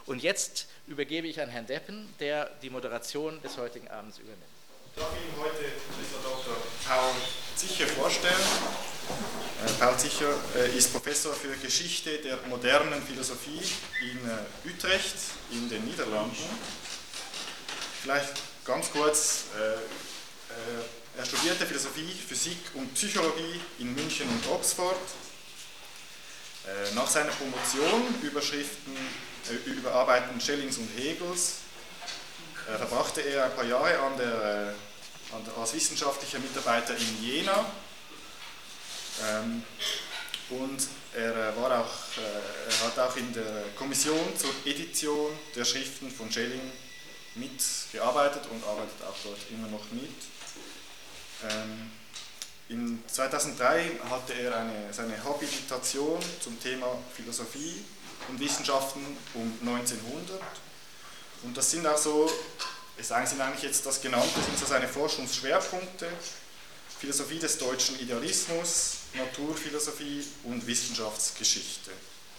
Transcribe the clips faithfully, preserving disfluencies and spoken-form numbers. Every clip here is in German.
Und jetzt übergebe ich an Herrn Deppen, der die Moderation des heutigen Abends übernimmt. Ich darf Ihnen heute Professor Doktor Paul Zicher vorstellen. Äh, Paul Zicher äh, ist Professor für Geschichte der modernen Philosophie in äh, Utrecht in den Niederlanden. Vielleicht ganz kurz, äh, äh, er studierte Philosophie, Physik und Psychologie in München und Oxford. Äh, nach seiner Promotion, Überschriften, äh, über Arbeiten Schellings und Hegels, äh, verbrachte er ein paar Jahre an der, äh, an der, als wissenschaftlicher Mitarbeiter in Jena. Ähm, und er, äh, war auch, äh, er hat auch in der Kommission zur Edition der Schriften von Schelling mitgearbeitet und arbeitet auch dort immer noch mit. Ähm, in zweitausenddrei hatte er eine, seine Habilitation zum Thema Philosophie und Wissenschaften um neunzehnhundert. Und das sind auch so, es sind eigentlich jetzt das genannte, sind so seine Forschungsschwerpunkte: Philosophie des deutschen Idealismus, Naturphilosophie und Wissenschaftsgeschichte.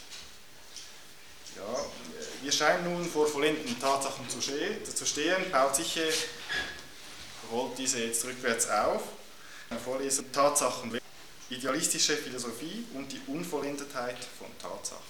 Ja, wir scheinen nun vor vollendeten Tatsachen zu stehen. Paul Zicher rollt diese jetzt rückwärts auf. Eine Vorlesung: Tatsachen, idealistische Philosophie und die Unvollendetheit von Tatsachen.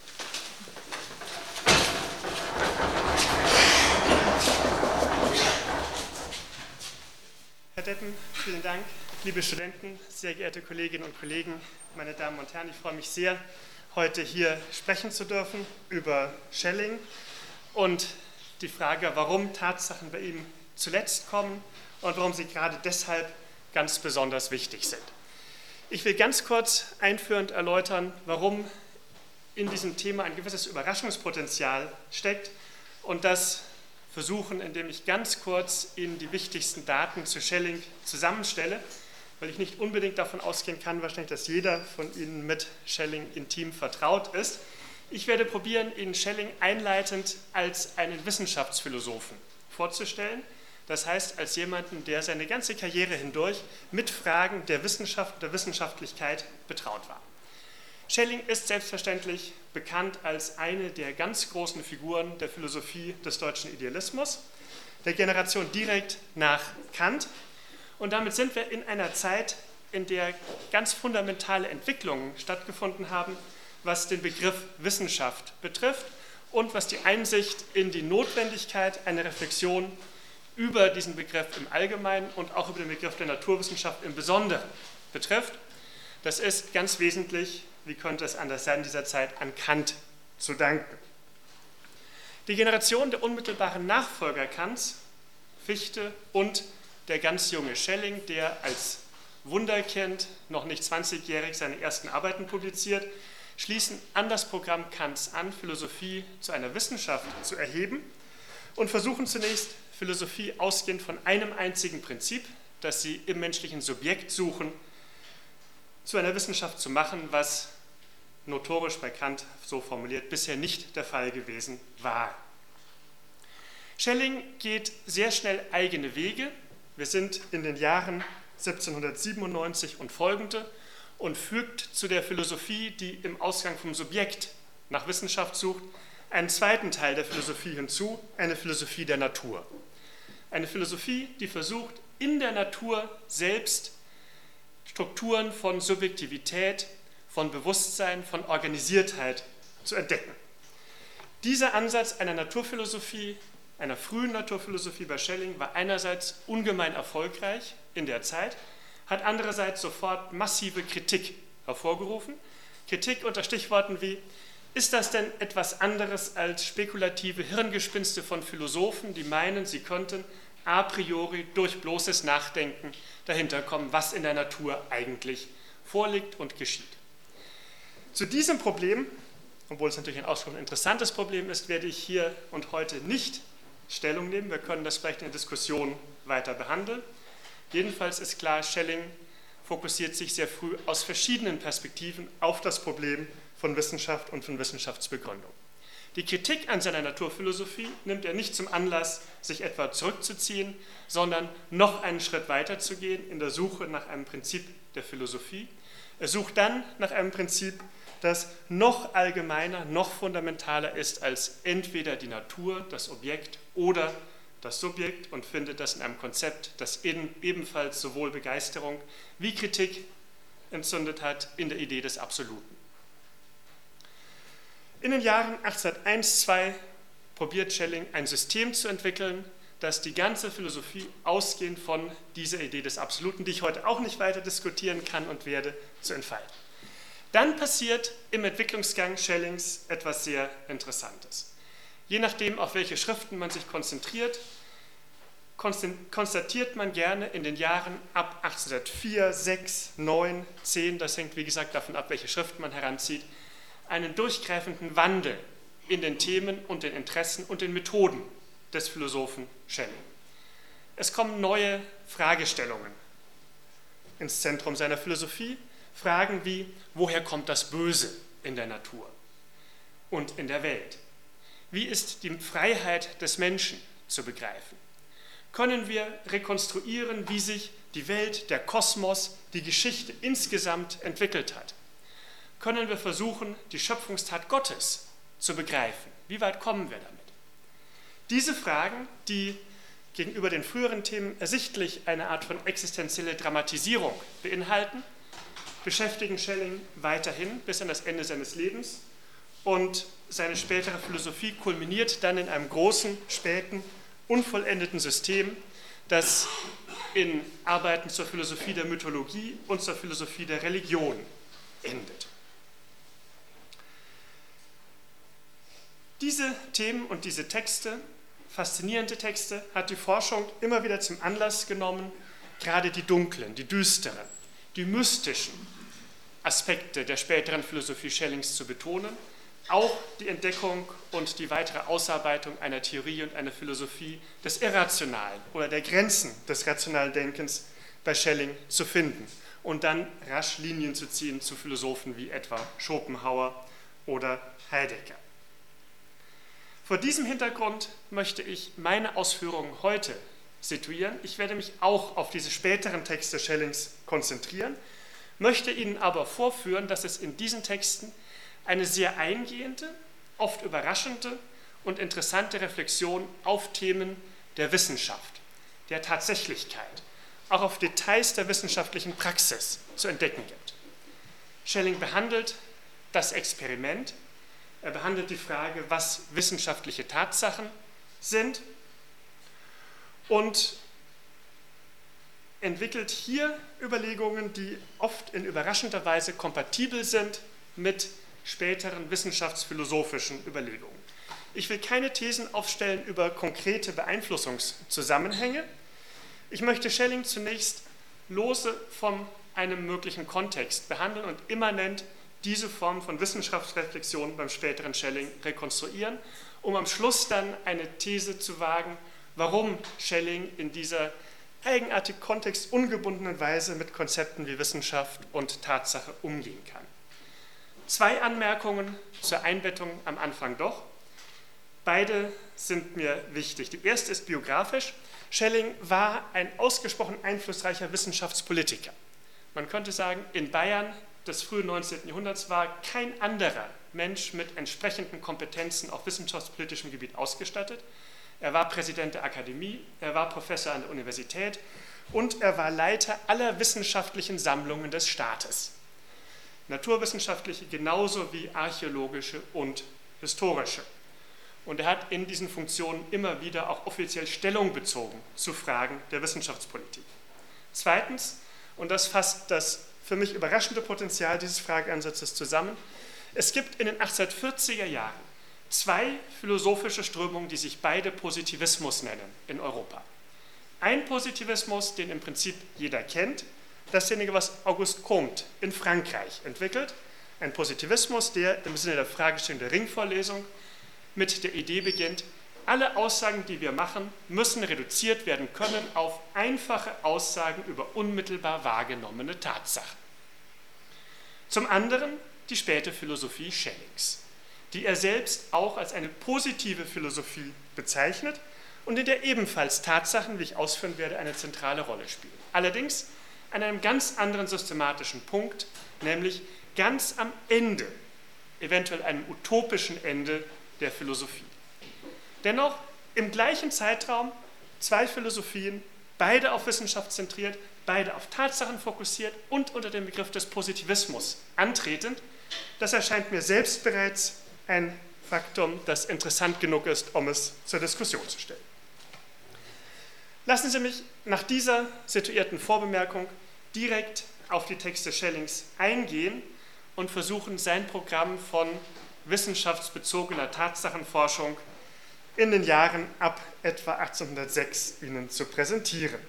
Herr Deppen, vielen Dank. Liebe Studenten, sehr geehrte Kolleginnen und Kollegen, meine Damen und Herren, ich freue mich sehr, heute hier sprechen zu dürfen über Schelling und die Frage, warum Tatsachen bei ihm zuletzt kommen und warum sie gerade deshalb ganz besonders wichtig sind. Ich will ganz kurz einführend erläutern, warum in diesem Thema ein gewisses Überraschungspotenzial steckt und das versuchen, indem ich ganz kurz Ihnen die wichtigsten Daten zu Schelling zusammenstelle, weil ich nicht unbedingt davon ausgehen kann, wahrscheinlich, dass jeder von Ihnen mit Schelling intim vertraut ist. Ich werde probieren, Ihnen Schelling einleitend als einen Wissenschaftsphilosophen vorzustellen, das heißt als jemanden, der seine ganze Karriere hindurch mit Fragen der Wissenschaft und der Wissenschaftlichkeit betraut war. Schelling ist selbstverständlich bekannt als eine der ganz großen Figuren der Philosophie des deutschen Idealismus, der Generation direkt nach Kant. Und damit sind wir in einer Zeit, in der ganz fundamentale Entwicklungen stattgefunden haben, was den Begriff Wissenschaft betrifft und was die Einsicht in die Notwendigkeit einer Reflexion über diesen Begriff im Allgemeinen und auch über den Begriff der Naturwissenschaft im Besonderen betrifft. Das ist ganz wesentlich, wie könnte es anders sein, in dieser Zeit an Kant zu danken. Die Generation der unmittelbaren Nachfolger Kants, Fichte und der ganz junge Schelling, der als Wunderkind, noch nicht zwanzigjährig, seine ersten Arbeiten publiziert, schließen an das Programm Kants an, Philosophie zu einer Wissenschaft zu erheben und versuchen zunächst, Philosophie ausgehend von einem einzigen Prinzip, das sie im menschlichen Subjekt suchen, zu einer Wissenschaft zu machen, was notorisch bei Kant so formuliert bisher nicht der Fall gewesen war. Schelling geht sehr schnell eigene Wege. Wir sind in den Jahren siebzehnhundertsiebenundneunzig und folgende und fügt zu der Philosophie, die im Ausgang vom Subjekt nach Wissenschaft sucht, einen zweiten Teil der Philosophie hinzu, eine Philosophie der Natur. Eine Philosophie, die versucht, in der Natur selbst Strukturen von Subjektivität, von Bewusstsein, von Organisiertheit zu entdecken. Dieser Ansatz einer Naturphilosophie, einer frühen Naturphilosophie bei Schelling, war einerseits ungemein erfolgreich in der Zeit, hat andererseits sofort massive Kritik hervorgerufen. Kritik unter Stichworten wie: Ist das denn etwas anderes als spekulative Hirngespinste von Philosophen, die meinen, sie könnten a priori durch bloßes Nachdenken dahinter kommen, was in der Natur eigentlich vorliegt und geschieht? Zu diesem Problem, obwohl es natürlich ein ausgesprochen interessantes Problem ist, werde ich hier und heute nicht Stellung nehmen. Wir können das vielleicht in der Diskussion weiter behandeln. Jedenfalls ist klar, Schelling fokussiert sich sehr früh aus verschiedenen Perspektiven auf das Problem von Wissenschaft und von Wissenschaftsbegründung. Die Kritik an seiner Naturphilosophie nimmt er nicht zum Anlass, sich etwa zurückzuziehen, sondern noch einen Schritt weiter zu gehen in der Suche nach einem Prinzip der Philosophie. Er sucht dann nach einem Prinzip, das noch allgemeiner, noch fundamentaler ist als entweder die Natur, das Objekt oder das Subjekt, und findet das in einem Konzept, das ebenfalls sowohl Begeisterung wie Kritik entzündet hat, in der Idee des Absoluten. In den Jahren achtzehnhunderteins, zwei probiert Schelling ein System zu entwickeln, das die ganze Philosophie ausgehend von dieser Idee des Absoluten, die ich heute auch nicht weiter diskutieren kann und werde, zu entfalten. Dann passiert im Entwicklungsgang Schellings etwas sehr Interessantes. Je nachdem, auf welche Schriften man sich konzentriert, konstatiert man gerne in den Jahren ab achtzehnhundertvier, sechs, neun, zehn, das hängt wie gesagt davon ab, welche Schriften man heranzieht, einen durchgreifenden Wandel in den Themen und den Interessen und den Methoden des Philosophen Schelling. Es kommen neue Fragestellungen ins Zentrum seiner Philosophie, Fragen wie, woher kommt das Böse in der Natur und in der Welt? Wie ist die Freiheit des Menschen zu begreifen? Können wir rekonstruieren, wie sich die Welt, der Kosmos, die Geschichte insgesamt entwickelt hat? Können wir versuchen, die Schöpfungstat Gottes zu begreifen? Wie weit kommen wir damit? Diese Fragen, die gegenüber den früheren Themen ersichtlich eine Art von existenzielle Dramatisierung beinhalten, beschäftigen Schelling weiterhin bis an das Ende seines Lebens, und seine spätere Philosophie kulminiert dann in einem großen, späten, unvollendeten System, das in Arbeiten zur Philosophie der Mythologie und zur Philosophie der Religion endet. Diese Themen und diese Texte, faszinierende Texte, hat die Forschung immer wieder zum Anlass genommen, gerade die dunklen, die düsteren, die mystischen Aspekte der späteren Philosophie Schellings zu betonen, auch die Entdeckung und die weitere Ausarbeitung einer Theorie und einer Philosophie des Irrationalen oder der Grenzen des rationalen Denkens bei Schelling zu finden und dann rasch Linien zu ziehen zu Philosophen wie etwa Schopenhauer oder Heidegger. Vor diesem Hintergrund möchte ich meine Ausführungen heute situieren. Ich werde mich auch auf diese späteren Texte Schellings konzentrieren, möchte Ihnen aber vorführen, dass es in diesen Texten eine sehr eingehende, oft überraschende und interessante Reflexion auf Themen der Wissenschaft, der Tatsächlichkeit, auch auf Details der wissenschaftlichen Praxis zu entdecken gibt. Schelling behandelt das Experiment, er behandelt die Frage, was wissenschaftliche Tatsachen sind, und entwickelt hier Überlegungen, die oft in überraschender Weise kompatibel sind mit späteren wissenschaftsphilosophischen Überlegungen. Ich will keine Thesen aufstellen über konkrete Beeinflussungszusammenhänge. Ich möchte Schelling zunächst lose von einem möglichen Kontext behandeln und immanent diese Form von Wissenschaftsreflexion beim späteren Schelling rekonstruieren, um am Schluss dann eine These zu wagen, warum Schelling in dieser eigenartig kontextungebundenen Weise mit Konzepten wie Wissenschaft und Tatsache umgehen kann. Zwei Anmerkungen zur Einbettung am Anfang doch. Beide sind mir wichtig. Die erste ist biografisch. Schelling war ein ausgesprochen einflussreicher Wissenschaftspolitiker. Man könnte sagen, in Bayern des frühen neunzehnten Jahrhunderts war kein anderer Mensch mit entsprechenden Kompetenzen auf wissenschaftspolitischem Gebiet ausgestattet. Er war Präsident der Akademie, er war Professor an der Universität und er war Leiter aller wissenschaftlichen Sammlungen des Staates. Naturwissenschaftliche genauso wie archäologische und historische. Und er hat in diesen Funktionen immer wieder auch offiziell Stellung bezogen zu Fragen der Wissenschaftspolitik. Zweitens, und das fasst das für mich überraschende Potenzial dieses Frageansatzes zusammen, es gibt in den achtzehnhundertvierziger Jahren zwei philosophische Strömungen, die sich beide Positivismus nennen in Europa. Ein Positivismus, den im Prinzip jeder kennt, dasjenige, was Auguste Comte in Frankreich entwickelt. Ein Positivismus, der im Sinne der Fragestellung der Ringvorlesung mit der Idee beginnt, alle Aussagen, die wir machen, müssen reduziert werden können auf einfache Aussagen über unmittelbar wahrgenommene Tatsachen. Zum anderen die späte Philosophie Schellings, die er selbst auch als eine positive Philosophie bezeichnet und in der ebenfalls Tatsachen, wie ich ausführen werde, eine zentrale Rolle spielen. Allerdings an einem ganz anderen systematischen Punkt, nämlich ganz am Ende eventuell einem utopischen Ende der Philosophie. Dennoch im gleichen Zeitraum zwei Philosophien, beide auf Wissenschaft zentriert, beide auf Tatsachen fokussiert und unter dem Begriff des Positivismus antretend. Das erscheint mir selbst bereits ein Faktum, das interessant genug ist, um es zur Diskussion zu stellen. Lassen Sie mich nach dieser situierten Vorbemerkung direkt auf die Texte Schellings eingehen und versuchen, sein Programm von wissenschaftsbezogener Tatsachenforschung in den Jahren ab etwa achtzehnhundertsechs Ihnen zu präsentieren.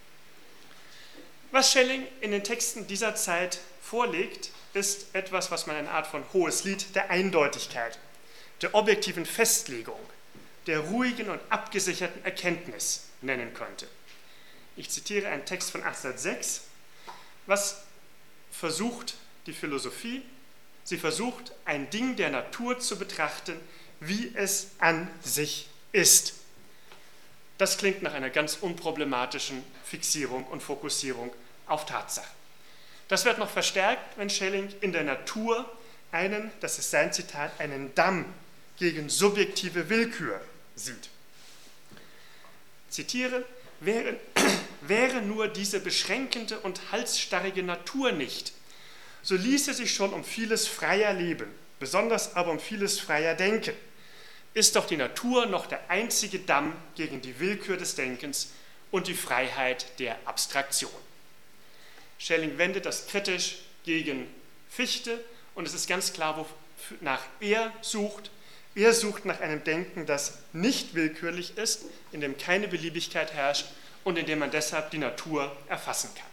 Was Schelling in den Texten dieser Zeit vorlegt, ist etwas, was man eine Art von hohes Lied der Eindeutigkeit, der objektiven Festlegung, der ruhigen und abgesicherten Erkenntnis nennen könnte. Ich zitiere einen Text von achtzehnhundertsechs, was versucht die Philosophie, sie versucht, ein Ding der Natur zu betrachten, wie es an sich ist. Das klingt nach einer ganz unproblematischen Fixierung und Fokussierung auf Tatsachen. Das wird noch verstärkt, wenn Schelling in der Natur einen, das ist sein Zitat, einen Damm gegen subjektive Willkür sieht. Zitiere, wäre, wäre nur diese beschränkende und halsstarrige Natur nicht, so ließe sich schon um vieles freier leben, besonders aber um vieles freier denken. Ist doch die Natur noch der einzige Damm gegen die Willkür des Denkens und die Freiheit der Abstraktion. Schelling wendet das kritisch gegen Fichte und es ist ganz klar, wonach er sucht. Er sucht nach einem Denken, das nicht willkürlich ist, in dem keine Beliebigkeit herrscht und in dem man deshalb die Natur erfassen kann.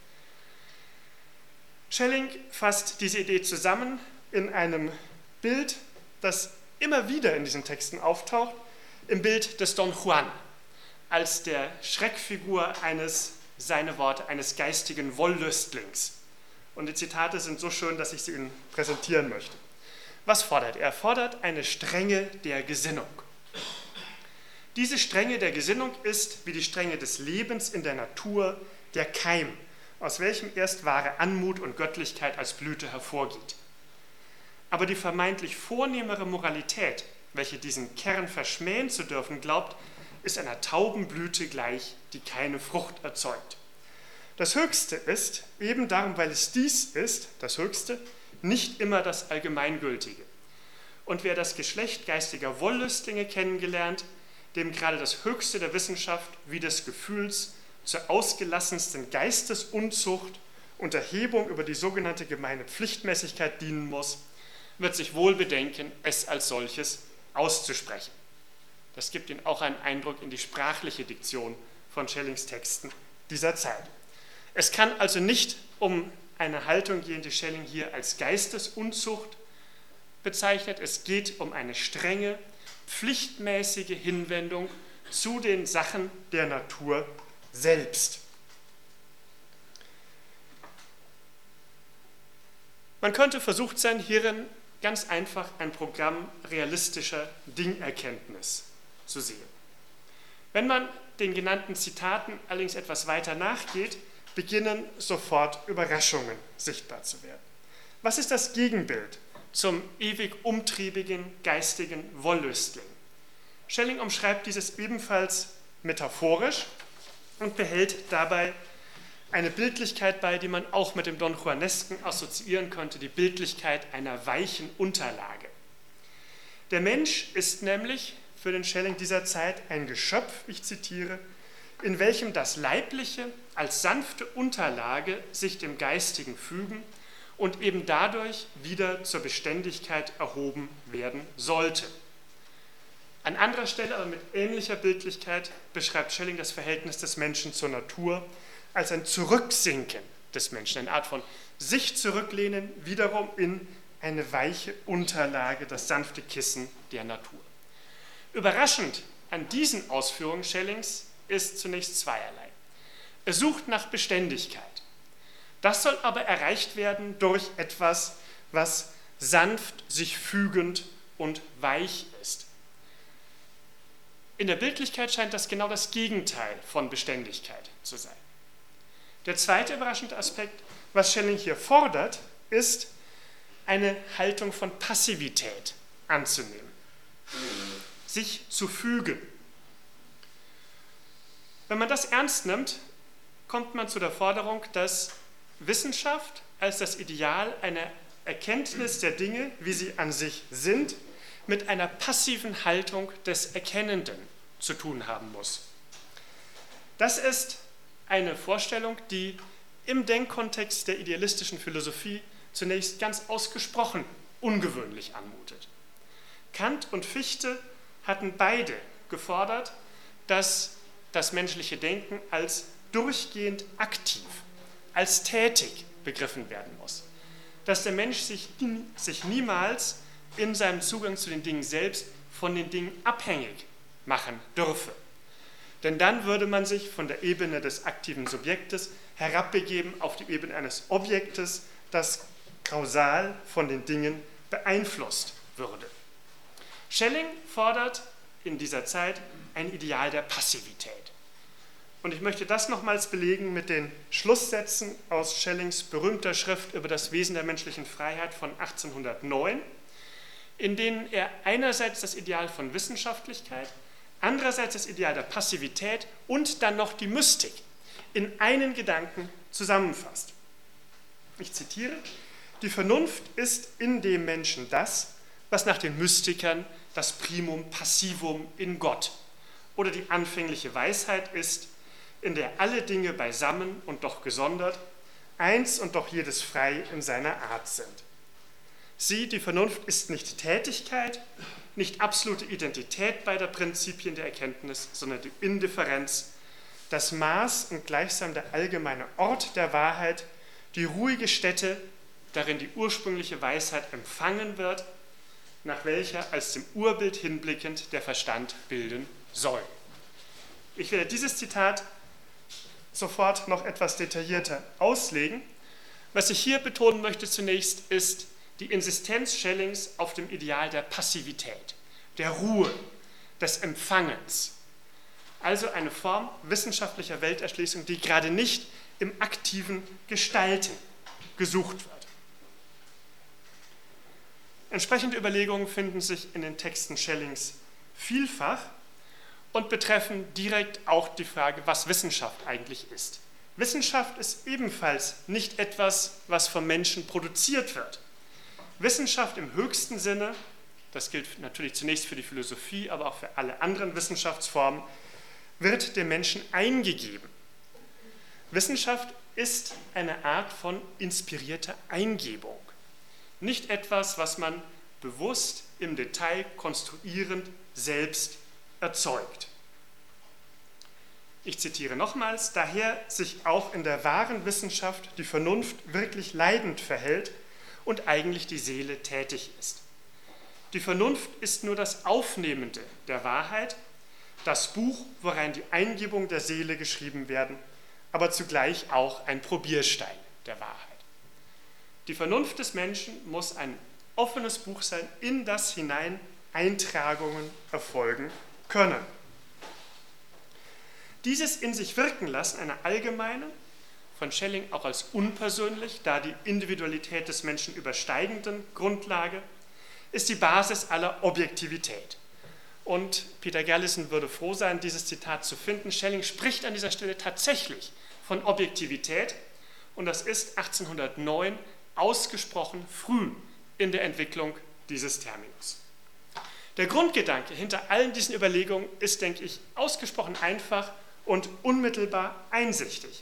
Schelling fasst diese Idee zusammen in einem Bild, das immer wieder in diesen Texten auftaucht, im Bild des Don Juan, als der Schreckfigur eines, seine Worte, eines geistigen Wollüstlings. Und die Zitate sind so schön, dass ich sie Ihnen präsentieren möchte. Was fordert er? Er fordert eine Strenge der Gesinnung. Diese Strenge der Gesinnung ist, wie die Strenge des Lebens in der Natur, der Keim, aus welchem erst wahre Anmut und Göttlichkeit als Blüte hervorgeht. Aber die vermeintlich vornehmere Moralität, welche diesen Kern verschmähen zu dürfen glaubt, ist einer Taubenblüte gleich, die keine Frucht erzeugt. Das Höchste ist, eben darum, weil es dies ist, das Höchste, nicht immer das Allgemeingültige. Und wer das Geschlecht geistiger Wollüstlinge kennengelernt, dem gerade das Höchste der Wissenschaft wie des Gefühls zur ausgelassensten Geistesunzucht und Erhebung über die sogenannte gemeine Pflichtmäßigkeit dienen muss, wird sich wohl bedenken, es als solches auszusprechen. Das gibt Ihnen auch einen Eindruck in die sprachliche Diktion von Schellings Texten dieser Zeit. Es kann also nicht um eine Haltung gehen, die Schelling hier als Geistesunzucht bezeichnet. Es geht um eine strenge, pflichtmäßige Hinwendung zu den Sachen der Natur selbst. Man könnte versucht sein, hierin ganz einfach ein Programm realistischer Dingerkenntnis zu sehen. Wenn man den genannten Zitaten allerdings etwas weiter nachgeht, beginnen sofort Überraschungen sichtbar zu werden. Was ist das Gegenbild zum ewig umtriebigen, geistigen Wollüstling? Schelling umschreibt dieses ebenfalls metaphorisch und behält dabei eine Bildlichkeit bei, die man auch mit dem Don Juanesken assoziieren könnte, die Bildlichkeit einer weichen Unterlage. Der Mensch ist nämlich für den Schelling dieser Zeit ein Geschöpf, ich zitiere, in welchem das Leibliche als sanfte Unterlage sich dem Geistigen fügen und eben dadurch wieder zur Beständigkeit erhoben werden sollte. An anderer Stelle, aber mit ähnlicher Bildlichkeit, beschreibt Schelling das Verhältnis des Menschen zur Natur als ein Zurücksinken des Menschen, eine Art von sich zurücklehnen, wiederum in eine weiche Unterlage, das sanfte Kissen der Natur. Überraschend an diesen Ausführungen Schellings ist zunächst zweierlei. Er sucht nach Beständigkeit. Das soll aber erreicht werden durch etwas, was sanft, sich fügend und weich ist. In der Bildlichkeit scheint das genau das Gegenteil von Beständigkeit zu sein. Der zweite überraschende Aspekt, was Schelling hier fordert, ist eine Haltung von Passivität anzunehmen, sich zu fügen. Wenn man das ernst nimmt, kommt man zu der Forderung, dass Wissenschaft als das Ideal einer Erkenntnis der Dinge, wie sie an sich sind, mit einer passiven Haltung des Erkennenden zu tun haben muss. Das ist eine Vorstellung, die im Denkkontext der idealistischen Philosophie zunächst ganz ausgesprochen ungewöhnlich anmutet. Kant und Fichte hatten beide gefordert, dass das menschliche Denken als durchgehend aktiv, als tätig begriffen werden muss. Dass der Mensch sich, sich niemals in seinem Zugang zu den Dingen selbst von den Dingen abhängig machen dürfe. Denn dann würde man sich von der Ebene des aktiven Subjektes herabbegeben auf die Ebene eines Objektes, das kausal von den Dingen beeinflusst würde. Schelling fordert in dieser Zeit ein Ideal der Passivität. Und ich möchte das nochmals belegen mit den Schlusssätzen aus Schellings berühmter Schrift über das Wesen der menschlichen Freiheit von achtzehnhundertneun, in denen er einerseits das Ideal von Wissenschaftlichkeit, andererseits das Ideal der Passivität und dann noch die Mystik in einen Gedanken zusammenfasst. Ich zitiere: Die Vernunft ist in dem Menschen das, was nach den Mystikern das Primum Passivum in Gott oder die anfängliche Weisheit ist, in der alle Dinge beisammen und doch gesondert, eins und doch jedes frei in seiner Art sind. Sie, die Vernunft, ist nicht Tätigkeit, nicht absolute Identität beider Prinzipien der Erkenntnis, sondern die Indifferenz, das Maß und gleichsam der allgemeine Ort der Wahrheit, die ruhige Stätte, darin die ursprüngliche Weisheit empfangen wird, nach welcher als dem Urbild hinblickend der Verstand bilden soll. Ich werde dieses Zitat sofort noch etwas detaillierter auslegen. Was ich hier betonen möchte zunächst ist die Insistenz Schellings auf dem Ideal der Passivität, der Ruhe, des Empfangens. Also eine Form wissenschaftlicher Welterschließung, die gerade nicht im aktiven Gestalten gesucht wird. Entsprechende Überlegungen finden sich in den Texten Schellings vielfach und betreffen direkt auch die Frage, was Wissenschaft eigentlich ist. Wissenschaft ist ebenfalls nicht etwas, was vom Menschen produziert wird. Wissenschaft im höchsten Sinne, das gilt natürlich zunächst für die Philosophie, aber auch für alle anderen Wissenschaftsformen, wird dem Menschen eingegeben. Wissenschaft ist eine Art von inspirierter Eingebung. Nicht etwas, was man bewusst im Detail konstruierend selbst erzeugt. Ich zitiere nochmals: Daher sich auch in der wahren Wissenschaft die Vernunft wirklich leidend verhält und eigentlich die Seele tätig ist. Die Vernunft ist nur das Aufnehmende der Wahrheit, das Buch, worein die Eingebung der Seele geschrieben werden, aber zugleich auch ein Probierstein der Wahrheit. Die Vernunft des Menschen muss ein offenes Buch sein, in das hinein Eintragungen erfolgen können. Dieses in sich wirken lassen einer allgemeinen, von Schelling auch als unpersönlich, da die Individualität des Menschen übersteigenden Grundlage, ist die Basis aller Objektivität. Und Peter Gerlissen würde froh sein, dieses Zitat zu finden. Schelling spricht an dieser Stelle tatsächlich von Objektivität und das ist achtzehnhundertneun ausgesprochen früh in der Entwicklung dieses Terminus. Der Grundgedanke hinter allen diesen Überlegungen ist, denke ich, ausgesprochen einfach und unmittelbar einsichtig.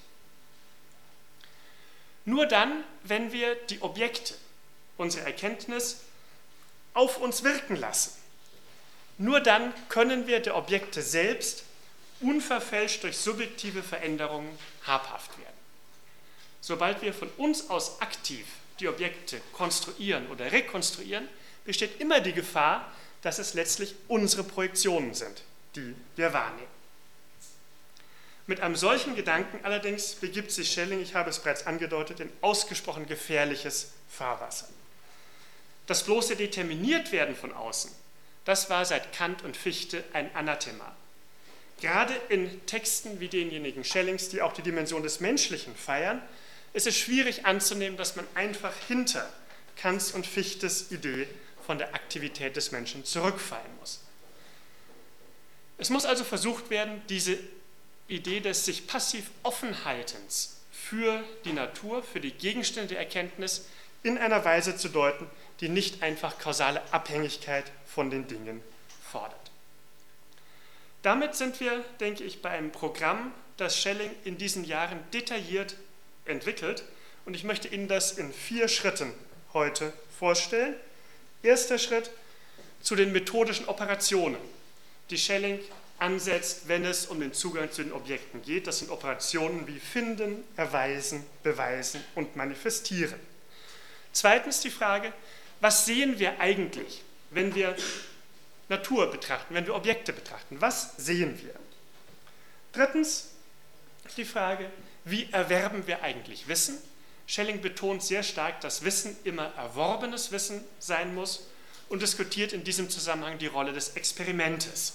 Nur dann, wenn wir die Objekte, unsere Erkenntnis, auf uns wirken lassen, nur dann können wir der Objekte selbst unverfälscht durch subjektive Veränderungen habhaft werden. Sobald wir von uns aus aktiv die Objekte konstruieren oder rekonstruieren, besteht immer die Gefahr, dass es letztlich unsere Projektionen sind, die wir wahrnehmen. Mit einem solchen Gedanken allerdings begibt sich Schelling, ich habe es bereits angedeutet, in ausgesprochen gefährliches Fahrwasser. Das bloße Determiniertwerden von außen, das war seit Kant und Fichte ein Anathema. Gerade in Texten wie denjenigen Schellings, die auch die Dimension des Menschlichen feiern, ist es schwierig anzunehmen, dass man einfach hinter Kants und Fichtes Idee von der Aktivität des Menschen zurückfallen muss. Es muss also versucht werden, diese Idee des sich passiv Offenhaltens für die Natur, für die Gegenstände der Erkenntnis in einer Weise zu deuten, die nicht einfach kausale Abhängigkeit von den Dingen fordert. Damit sind wir, denke ich, bei einem Programm, das Schelling in diesen Jahren detailliert entwickelt, und ich möchte Ihnen das in vier Schritten heute vorstellen. Erster Schritt zu den methodischen Operationen, die Schelling ansetzt, wenn es um den Zugang zu den Objekten geht. Das sind Operationen wie Finden, Erweisen, Beweisen und Manifestieren. Zweitens die Frage, was sehen wir eigentlich, wenn wir Natur betrachten, wenn wir Objekte betrachten? Was sehen wir? Drittens die Frage, wie erwerben wir eigentlich Wissen? Schelling betont sehr stark, dass Wissen immer erworbenes Wissen sein muss und diskutiert in diesem Zusammenhang die Rolle des Experimentes.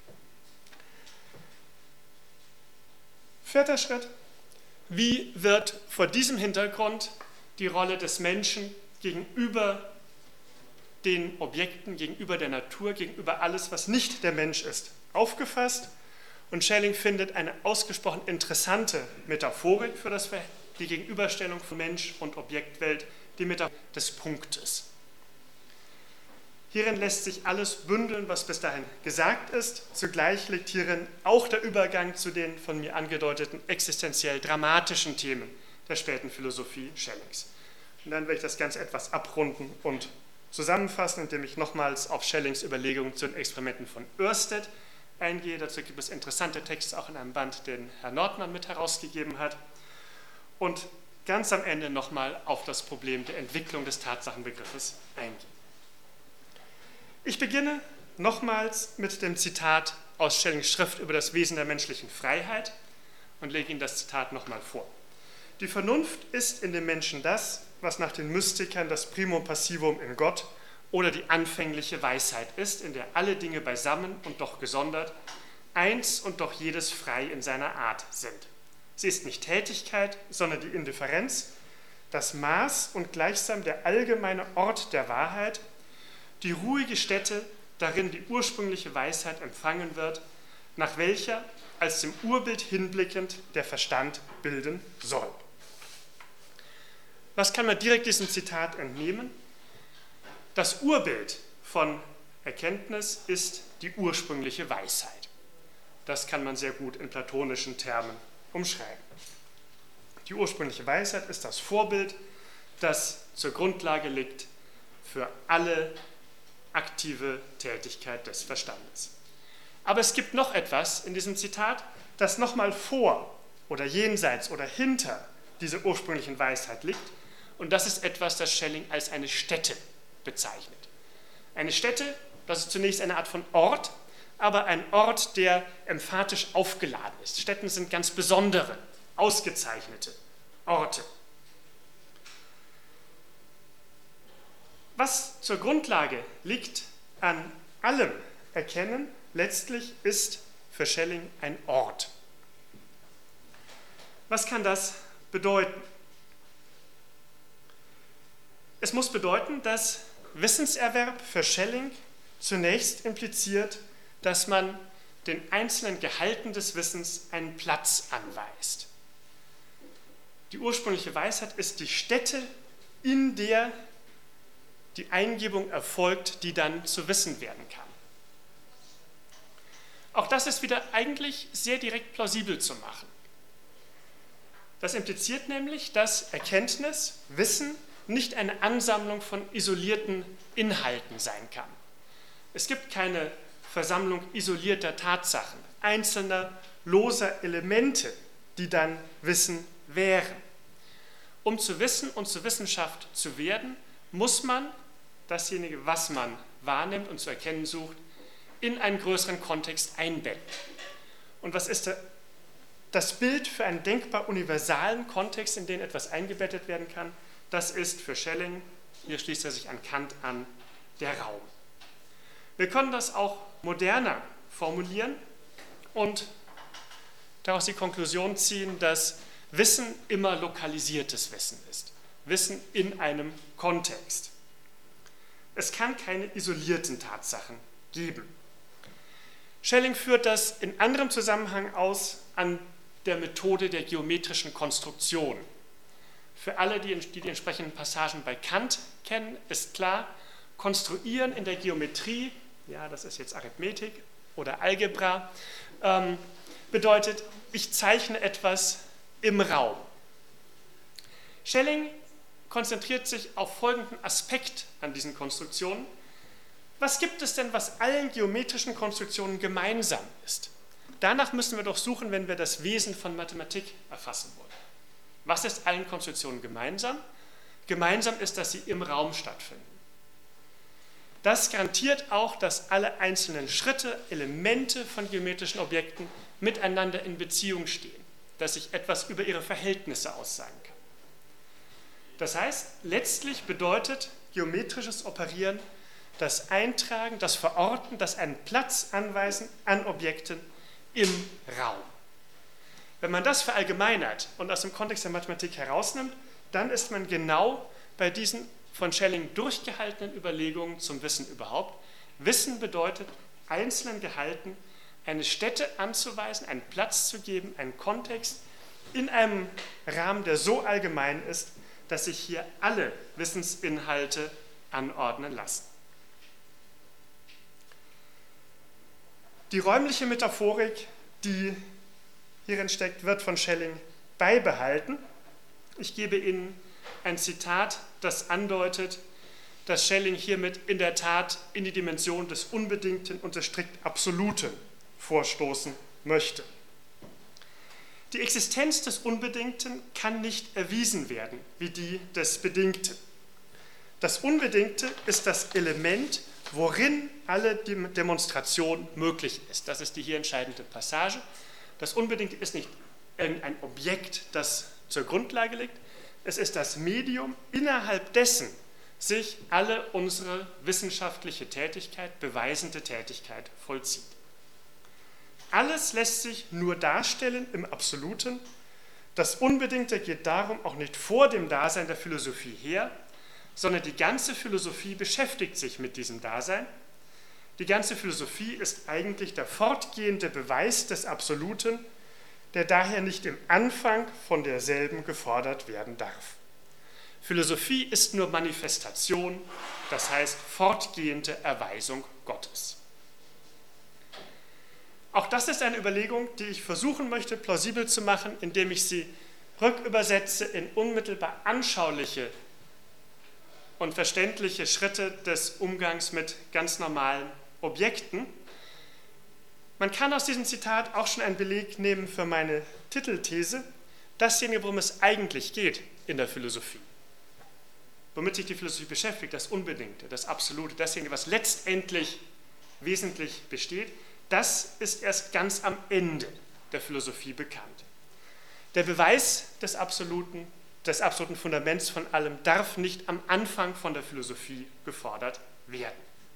Vierter Schritt, wie wird vor diesem Hintergrund die Rolle des Menschen gegenüber den Objekten, gegenüber der Natur, gegenüber alles, was nicht der Mensch ist, aufgefasst? Und Schelling findet eine ausgesprochen interessante Metaphorik für das, die Gegenüberstellung von Mensch und Objektwelt, die Metaphorik des Punktes. Hierin lässt sich alles bündeln, was bis dahin gesagt ist. Zugleich liegt hierin auch der Übergang zu den von mir angedeuteten existenziell dramatischen Themen der späten Philosophie Schellings. Und dann werde ich das Ganze etwas abrunden und zusammenfassen, indem ich nochmals auf Schellings Überlegungen zu den Experimenten von Ørsted eingehe. Dazu gibt es interessante Texte auch in einem Band, den Herr Nordmann mit herausgegeben hat. Und ganz am Ende nochmal auf das Problem der Entwicklung des Tatsachenbegriffes eingehen. Ich beginne nochmals mit dem Zitat aus Schellings Schrift über das Wesen der menschlichen Freiheit und lege Ihnen das Zitat nochmal vor. Die Vernunft ist in dem Menschen das, was nach den Mystikern das Primum Passivum in Gott oder die anfängliche Weisheit ist, in der alle Dinge beisammen und doch gesondert, eins und doch jedes frei in seiner Art sind. Sie ist nicht Tätigkeit, sondern die Indifferenz, das Maß und gleichsam der allgemeine Ort der Wahrheit, die ruhige Stätte, darin die ursprüngliche Weisheit empfangen wird, nach welcher, als dem Urbild hinblickend, der Verstand bilden soll. Was kann man direkt diesem Zitat entnehmen? Das Urbild von Erkenntnis ist die ursprüngliche Weisheit. Das kann man sehr gut in platonischen Termen umschreiben. Die ursprüngliche Weisheit ist das Vorbild, das zur Grundlage liegt für alle aktive Tätigkeit des Verstandes. Aber es gibt noch etwas in diesem Zitat, das nochmal vor oder jenseits oder hinter dieser ursprünglichen Weisheit liegt, und das ist etwas, das Schelling als eine Stätte bezeichnet. Eine Stätte, das ist zunächst eine Art von Ort, aber ein Ort, der emphatisch aufgeladen ist. Stätten sind ganz besondere, ausgezeichnete Orte. Was zur Grundlage liegt an allem Erkennen, letztlich ist für Schelling ein Ort. Was kann das bedeuten? Es muss bedeuten, dass Wissenserwerb für Schelling zunächst impliziert, dass man den einzelnen Gehalten des Wissens einen Platz anweist. Die ursprüngliche Weisheit ist die Stätte, in der die Eingebung erfolgt, die dann zu Wissen werden kann. Auch das ist wieder eigentlich sehr direkt plausibel zu machen. Das impliziert nämlich, dass Erkenntnis, Wissen, nicht eine Ansammlung von isolierten Inhalten sein kann. Es gibt keine Versammlung isolierter Tatsachen, einzelner, loser Elemente, die dann Wissen wären. Um zu wissen und zur Wissenschaft zu werden, muss man dasjenige, was man wahrnimmt und zu erkennen sucht, in einen größeren Kontext einbetten. Und was ist das Bild für einen denkbar universalen Kontext, in den etwas eingebettet werden kann? Das ist für Schelling, hier schließt er sich an Kant an, der Raum. Wir können das auch moderner formulieren und daraus die Konklusion ziehen, dass Wissen immer lokalisiertes Wissen ist. Wissen in einem Kontext. Es kann keine isolierten Tatsachen geben. Schelling führt das in anderem Zusammenhang aus an der Methode der geometrischen Konstruktion. Für alle, die die, die entsprechenden Passagen bei Kant kennen, ist klar, Konstruieren in der Geometrie, ja, das ist jetzt Arithmetik oder Algebra, ähm, bedeutet, ich zeichne etwas im Raum. Schelling konzentriert sich auf folgenden Aspekt an diesen Konstruktionen. Was gibt es denn, was allen geometrischen Konstruktionen gemeinsam ist? Danach müssen wir doch suchen, wenn wir das Wesen von Mathematik erfassen wollen. Was ist allen Konstruktionen gemeinsam? Gemeinsam ist, dass sie im Raum stattfinden. Das garantiert auch, dass alle einzelnen Schritte, Elemente von geometrischen Objekten miteinander in Beziehung stehen, dass ich etwas über ihre Verhältnisse aussagen kann. Das heißt, letztlich bedeutet geometrisches Operieren das Eintragen, das Verorten, das einen Platz anweisen an Objekten im Raum. Wenn man das verallgemeinert und aus dem Kontext der Mathematik herausnimmt, dann ist man genau bei diesen von Schelling durchgehaltenen Überlegungen zum Wissen überhaupt. Wissen bedeutet, einzelnen Gehalten eine Stätte anzuweisen, einen Platz zu geben, einen Kontext in einem Rahmen, der so allgemein ist, dass sich hier alle Wissensinhalte anordnen lassen. Die räumliche Metaphorik, die hierin steckt, wird von Schelling beibehalten. Ich gebe Ihnen ein Zitat, das andeutet, dass Schelling hiermit in der Tat in die Dimension des Unbedingten und des strikt Absoluten vorstoßen möchte. Die Existenz des Unbedingten kann nicht erwiesen werden wie die des Bedingten. Das Unbedingte ist das Element, worin alle Demonstration möglich ist. Das ist die hier entscheidende Passage. Das Unbedingte ist nicht irgendein Objekt, das zur Grundlage liegt. Es ist das Medium, innerhalb dessen sich alle unsere wissenschaftliche Tätigkeit, beweisende Tätigkeit vollzieht. Alles lässt sich nur darstellen im Absoluten. Das Unbedingte geht darum auch nicht vor dem Dasein der Philosophie her, sondern die ganze Philosophie beschäftigt sich mit diesem Dasein. Die ganze Philosophie ist eigentlich der fortgehende Beweis des Absoluten, der daher nicht im Anfang von derselben gefordert werden darf. Philosophie ist nur Manifestation, das heißt fortgehende Erweisung Gottes. Auch das ist eine Überlegung, die ich versuchen möchte, plausibel zu machen, indem ich sie rückübersetze in unmittelbar anschauliche und verständliche Schritte des Umgangs mit ganz normalen Objekten. Man kann aus diesem Zitat auch schon einen Beleg nehmen für meine Titelthese, dasjenige, worum es eigentlich geht in der Philosophie. Womit sich die Philosophie beschäftigt, das Unbedingte, das Absolute, dasjenige, was letztendlich wesentlich besteht, das ist erst ganz am Ende der Philosophie bekannt. Der Beweis des Absoluten, des absoluten Fundaments von allem darf nicht am Anfang von der Philosophie gefordert werden.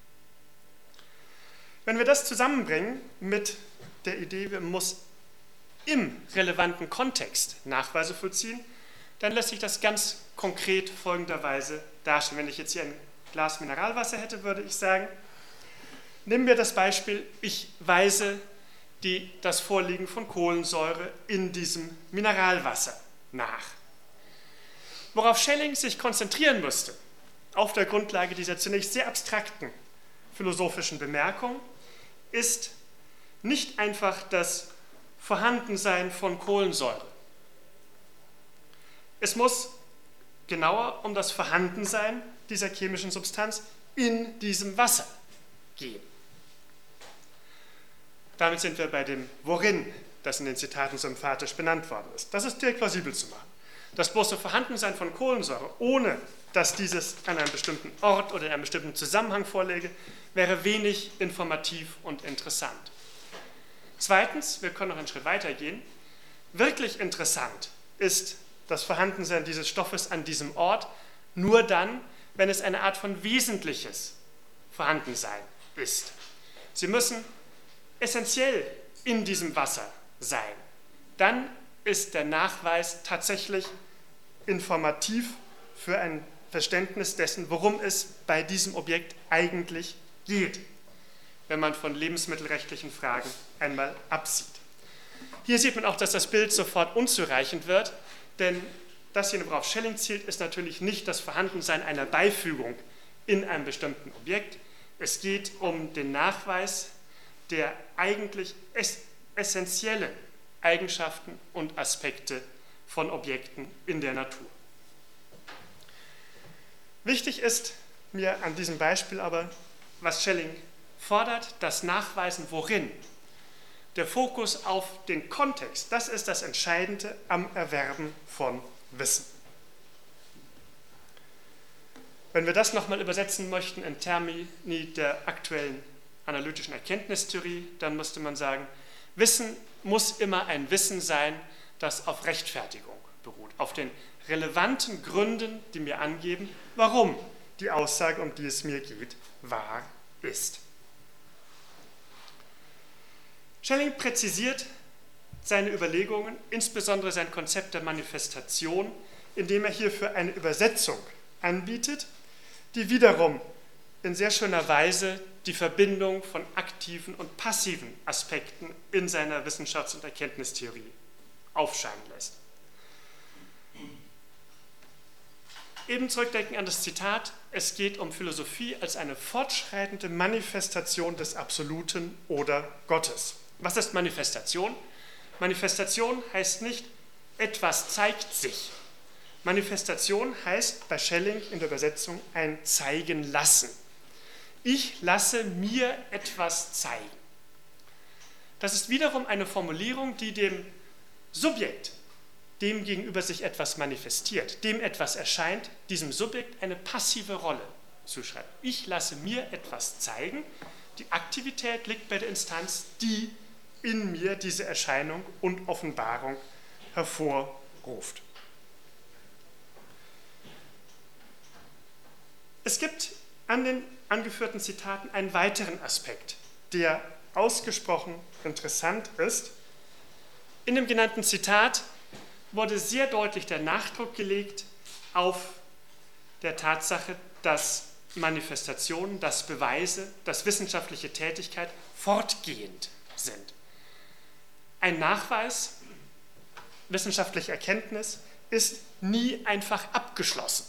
Wenn wir das zusammenbringen mit der Idee, man muss im relevanten Kontext Nachweise vollziehen, dann lässt sich das ganz konkret folgenderweise darstellen. Wenn ich jetzt hier ein Glas Mineralwasser hätte, würde ich sagen, nehmen wir das Beispiel, ich weise die, das Vorliegen von Kohlensäure in diesem Mineralwasser nach. Worauf Schelling sich konzentrieren müsste, auf der Grundlage dieser zunächst sehr abstrakten philosophischen Bemerkung, ist nicht einfach das Vorhandensein von Kohlensäure. Es muss genauer um das Vorhandensein dieser chemischen Substanz in diesem Wasser gehen. Damit sind wir bei dem Worin, das in den Zitaten so emphatisch benannt worden ist. Das ist direkt plausibel zu machen. Das bloße Vorhandensein von Kohlensäure, ohne dass dieses an einem bestimmten Ort oder in einem bestimmten Zusammenhang vorläge, wäre wenig informativ und interessant. Zweitens, wir können noch einen Schritt weiter gehen, wirklich interessant ist das Vorhandensein dieses Stoffes an diesem Ort nur dann, wenn es eine Art von wesentliches Vorhandensein ist. Sie müssen essentiell in diesem Wasser sein. Dann ist der Nachweis tatsächlich informativ für ein Verständnis dessen, worum es bei diesem Objekt eigentlich geht, wenn man von lebensmittelrechtlichen Fragen einmal absieht. Hier sieht man auch, dass das Bild sofort unzureichend wird, denn das hier, worauf Schelling zielt, ist natürlich nicht das Vorhandensein einer Beifügung in einem bestimmten Objekt. Es geht um den Nachweis der eigentlich ess essentiellen Eigenschaften und Aspekte von Objekten in der Natur. Wichtig ist mir an diesem Beispiel aber, was Schelling fordert, das Nachweisen, worin. Der Fokus auf den Kontext, das ist das Entscheidende am Erwerben von Wissen. Wenn wir das nochmal übersetzen möchten in Termini der aktuellen analytischen Erkenntnistheorie, dann müsste man sagen, Wissen muss immer ein Wissen sein, das auf Rechtfertigung beruht, auf den relevanten Gründen, die mir angeben, warum die Aussage, um die es mir geht, wahr ist. Schelling präzisiert seine Überlegungen, insbesondere sein Konzept der Manifestation, indem er hierfür eine Übersetzung anbietet, die wiederum in sehr schöner Weise die Verbindung von aktiven und passiven Aspekten in seiner Wissenschafts- und Erkenntnistheorie aufscheinen lässt. Eben zurückdenken an das Zitat, es geht um Philosophie als eine fortschreitende Manifestation des Absoluten oder Gottes. Was ist Manifestation? Manifestation heißt nicht, etwas zeigt sich. Manifestation heißt bei Schelling in der Übersetzung ein Zeigen lassen. Ich lasse mir etwas zeigen. Das ist wiederum eine Formulierung, die dem Subjekt, dem gegenüber sich etwas manifestiert, dem etwas erscheint, diesem Subjekt eine passive Rolle zuschreibt. Ich lasse mir etwas zeigen. Die Aktivität liegt bei der Instanz, die in mir diese Erscheinung und Offenbarung hervorruft. Es gibt an den angeführten Zitaten einen weiteren Aspekt, der ausgesprochen interessant ist. In dem genannten Zitat wurde sehr deutlich der Nachdruck gelegt auf der Tatsache, dass Manifestationen, dass Beweise, dass wissenschaftliche Tätigkeit fortgehend sind. Ein Nachweis, wissenschaftliche Erkenntnis, ist nie einfach abgeschlossen.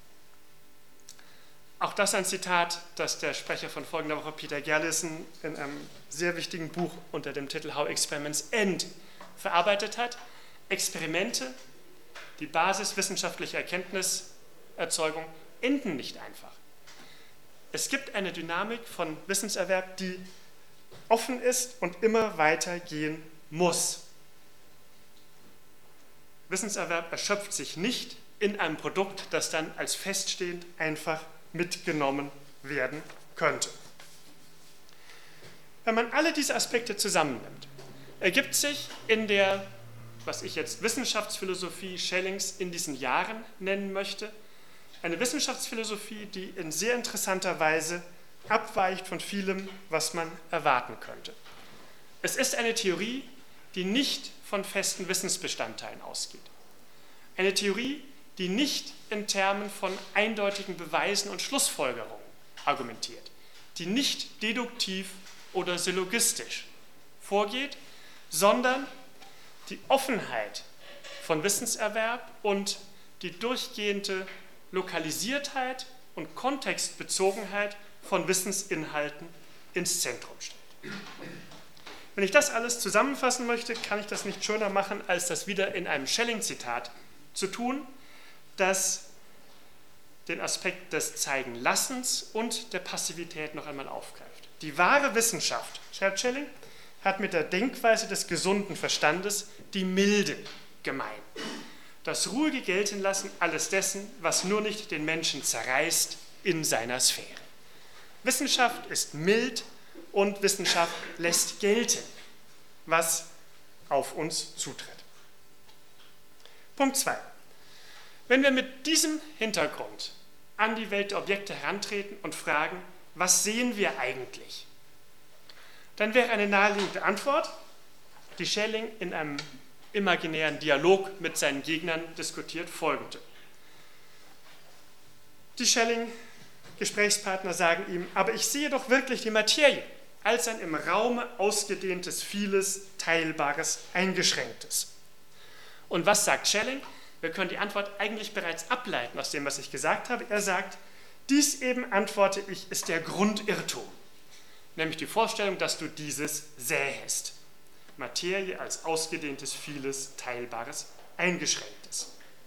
Auch das ein Zitat, das der Sprecher von folgender Woche, Peter Gerlissen, in einem sehr wichtigen Buch unter dem Titel How Experiments End verarbeitet hat. Experimente, die Basis wissenschaftlicher Erkenntniserzeugung, enden nicht einfach. Es gibt eine Dynamik von Wissenserwerb, die offen ist und immer weitergehen muss. Wissenserwerb erschöpft sich nicht in einem Produkt, das dann als feststehend einfach mitgenommen werden könnte. Wenn man alle diese Aspekte zusammennimmt, ergibt sich in der, was ich jetzt Wissenschaftsphilosophie Schellings in diesen Jahren nennen möchte, eine Wissenschaftsphilosophie, die in sehr interessanter Weise abweicht von vielem, was man erwarten könnte. Es ist eine Theorie, die nicht von festen Wissensbestandteilen ausgeht. Eine Theorie, die nicht in Termen von eindeutigen Beweisen und Schlussfolgerungen argumentiert, die nicht deduktiv oder syllogistisch vorgeht, sondern die Offenheit von Wissenserwerb und die durchgehende Lokalisiertheit und Kontextbezogenheit von Wissensinhalten ins Zentrum stellt. Wenn ich das alles zusammenfassen möchte, kann ich das nicht schöner machen, als das wieder in einem Schelling-Zitat zu tun, das den Aspekt des Zeigenlassens und der Passivität noch einmal aufgreift. Die wahre Wissenschaft, schreibt Schelling, hat mit der Denkweise des gesunden Verstandes die Milde gemein. Das ruhige Geltenlassen alles dessen, was nur nicht den Menschen zerreißt in seiner Sphäre. Wissenschaft ist mild und Wissenschaft lässt gelten, was auf uns zutritt. Punkt zwei. Wenn wir mit diesem Hintergrund an die Welt der Objekte herantreten und fragen, was sehen wir eigentlich? Dann wäre eine naheliegende Antwort, die Schelling in einem imaginären Dialog mit seinen Gegnern diskutiert, folgende. Die Schelling-Gesprächspartner sagen ihm, aber ich sehe doch wirklich die Materie als ein im Raume ausgedehntes, vieles, Teilbares, Eingeschränktes. Und was sagt Schelling? Wir können die Antwort eigentlich bereits ableiten aus dem, was ich gesagt habe. Er sagt, dies eben, antworte ich, ist der Grundirrtum, nämlich die Vorstellung, dass du dieses sähest. Materie als ausgedehntes, vieles, Teilbares, Eingeschränktes.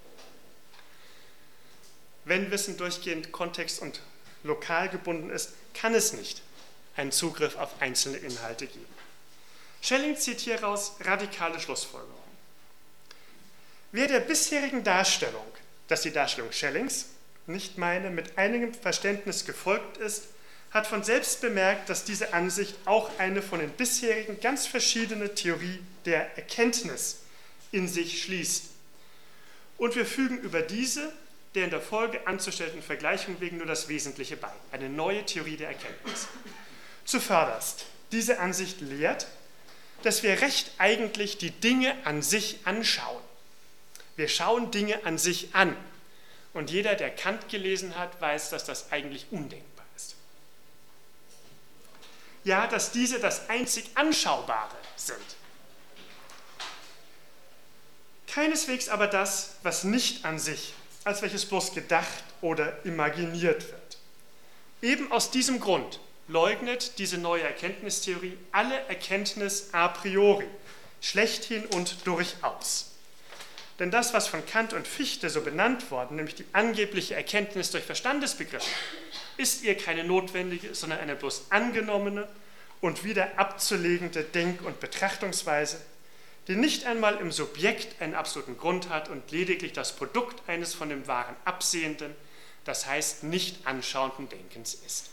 Wenn Wissen durchgehend kontext- und lokal gebunden ist, kann es nicht einen Zugriff auf einzelne Inhalte geben. Schelling zieht hieraus radikale Schlussfolgerungen. Wer der bisherigen Darstellung, dass die Darstellung Schellings, nicht meine, mit einigem Verständnis gefolgt ist, hat von selbst bemerkt, dass diese Ansicht auch eine von den bisherigen ganz verschiedene Theorie der Erkenntnis in sich schließt. Und wir fügen über diese der in der Folge anzustellenden Vergleichung wegen nur das Wesentliche bei, eine neue Theorie der Erkenntnis. Zuvörderst, diese Ansicht lehrt, dass wir recht eigentlich die Dinge an sich anschauen. Wir schauen Dinge an sich an. Und jeder, der Kant gelesen hat, weiß, dass das eigentlich undenkbar ist. Ja, dass diese das einzig Anschaubare sind. Keineswegs aber das, was nicht an sich, als welches bloß gedacht oder imaginiert wird. Eben aus diesem Grund leugnet diese neue Erkenntnistheorie alle Erkenntnis a priori, schlechthin und durchaus. Denn das, was von Kant und Fichte so benannt worden, nämlich die angebliche Erkenntnis durch Verstandesbegriffe, ist ihr keine notwendige, sondern eine bloß angenommene und wieder abzulegende Denk- und Betrachtungsweise, die nicht einmal im Subjekt einen absoluten Grund hat und lediglich das Produkt eines von dem Wahren absehenden, das heißt nicht anschauenden Denkens ist.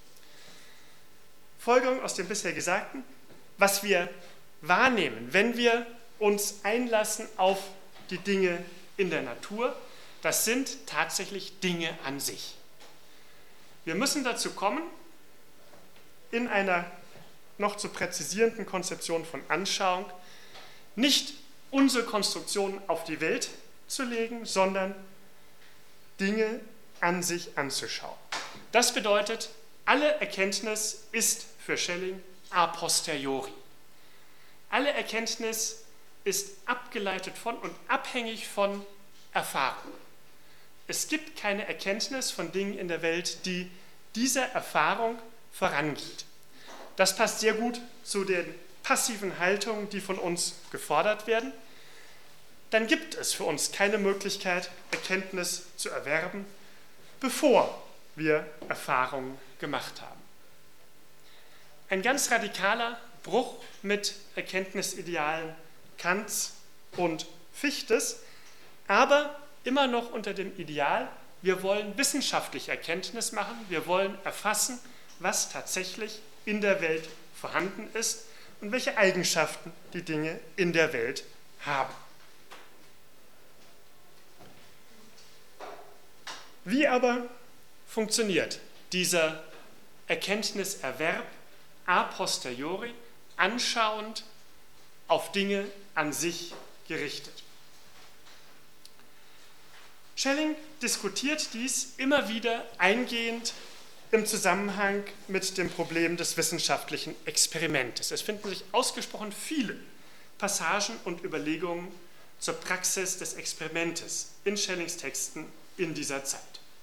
Folgerung aus dem bisher Gesagten: Was wir wahrnehmen, wenn wir uns einlassen auf die Dinge in der Natur, das sind tatsächlich Dinge an sich. Wir müssen dazu kommen, in einer noch zu präzisierenden Konzeption von Anschauung nicht unsere Konstruktion auf die Welt zu legen, sondern Dinge an sich anzuschauen. Das bedeutet, alle Erkenntnis ist für Schelling a posteriori. Alle Erkenntnis ist abgeleitet von und abhängig von Erfahrung. Es gibt keine Erkenntnis von Dingen in der Welt, die dieser Erfahrung vorangeht. Das passt sehr gut zu den passiven Haltungen, die von uns gefordert werden. Dann gibt es für uns keine Möglichkeit, Erkenntnis zu erwerben, bevor wir Erfahrungen gemacht haben. Ein ganz radikaler Bruch mit Erkenntnisidealen Kants und Fichtes, aber immer noch unter dem Ideal, wir wollen wissenschaftliche Erkenntnis machen, wir wollen erfassen, was tatsächlich in der Welt vorhanden ist und welche Eigenschaften die Dinge in der Welt haben. Wie aber funktioniert dieser Erkenntniserwerb a posteriori, anschauend auf Dinge an sich gerichtet? Schelling diskutiert dies immer wieder eingehend im Zusammenhang mit dem Problem des wissenschaftlichen Experimentes. Es finden sich ausgesprochen viele Passagen und Überlegungen zur Praxis des Experimentes in Schellings Texten in dieser Zeit.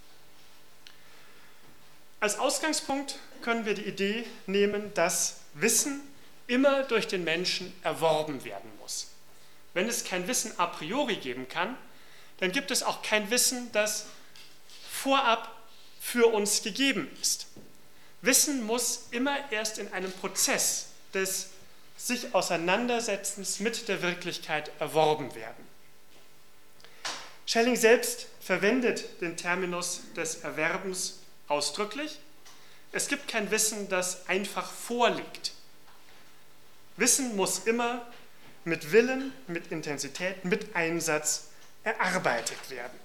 Als Ausgangspunkt können wir die Idee nehmen, dass Wissen immer durch den Menschen erworben werden muss. Wenn es kein Wissen a priori geben kann, dann gibt es auch kein Wissen, das vorab für uns gegeben ist. Wissen muss immer erst in einem Prozess des sich Auseinandersetzens mit der Wirklichkeit erworben werden. Schelling selbst verwendet den Terminus des Erwerbens ausdrücklich. Es gibt kein Wissen, das einfach vorliegt. Wissen muss immer mit Willen, mit Intensität, mit Einsatz erarbeitet werden.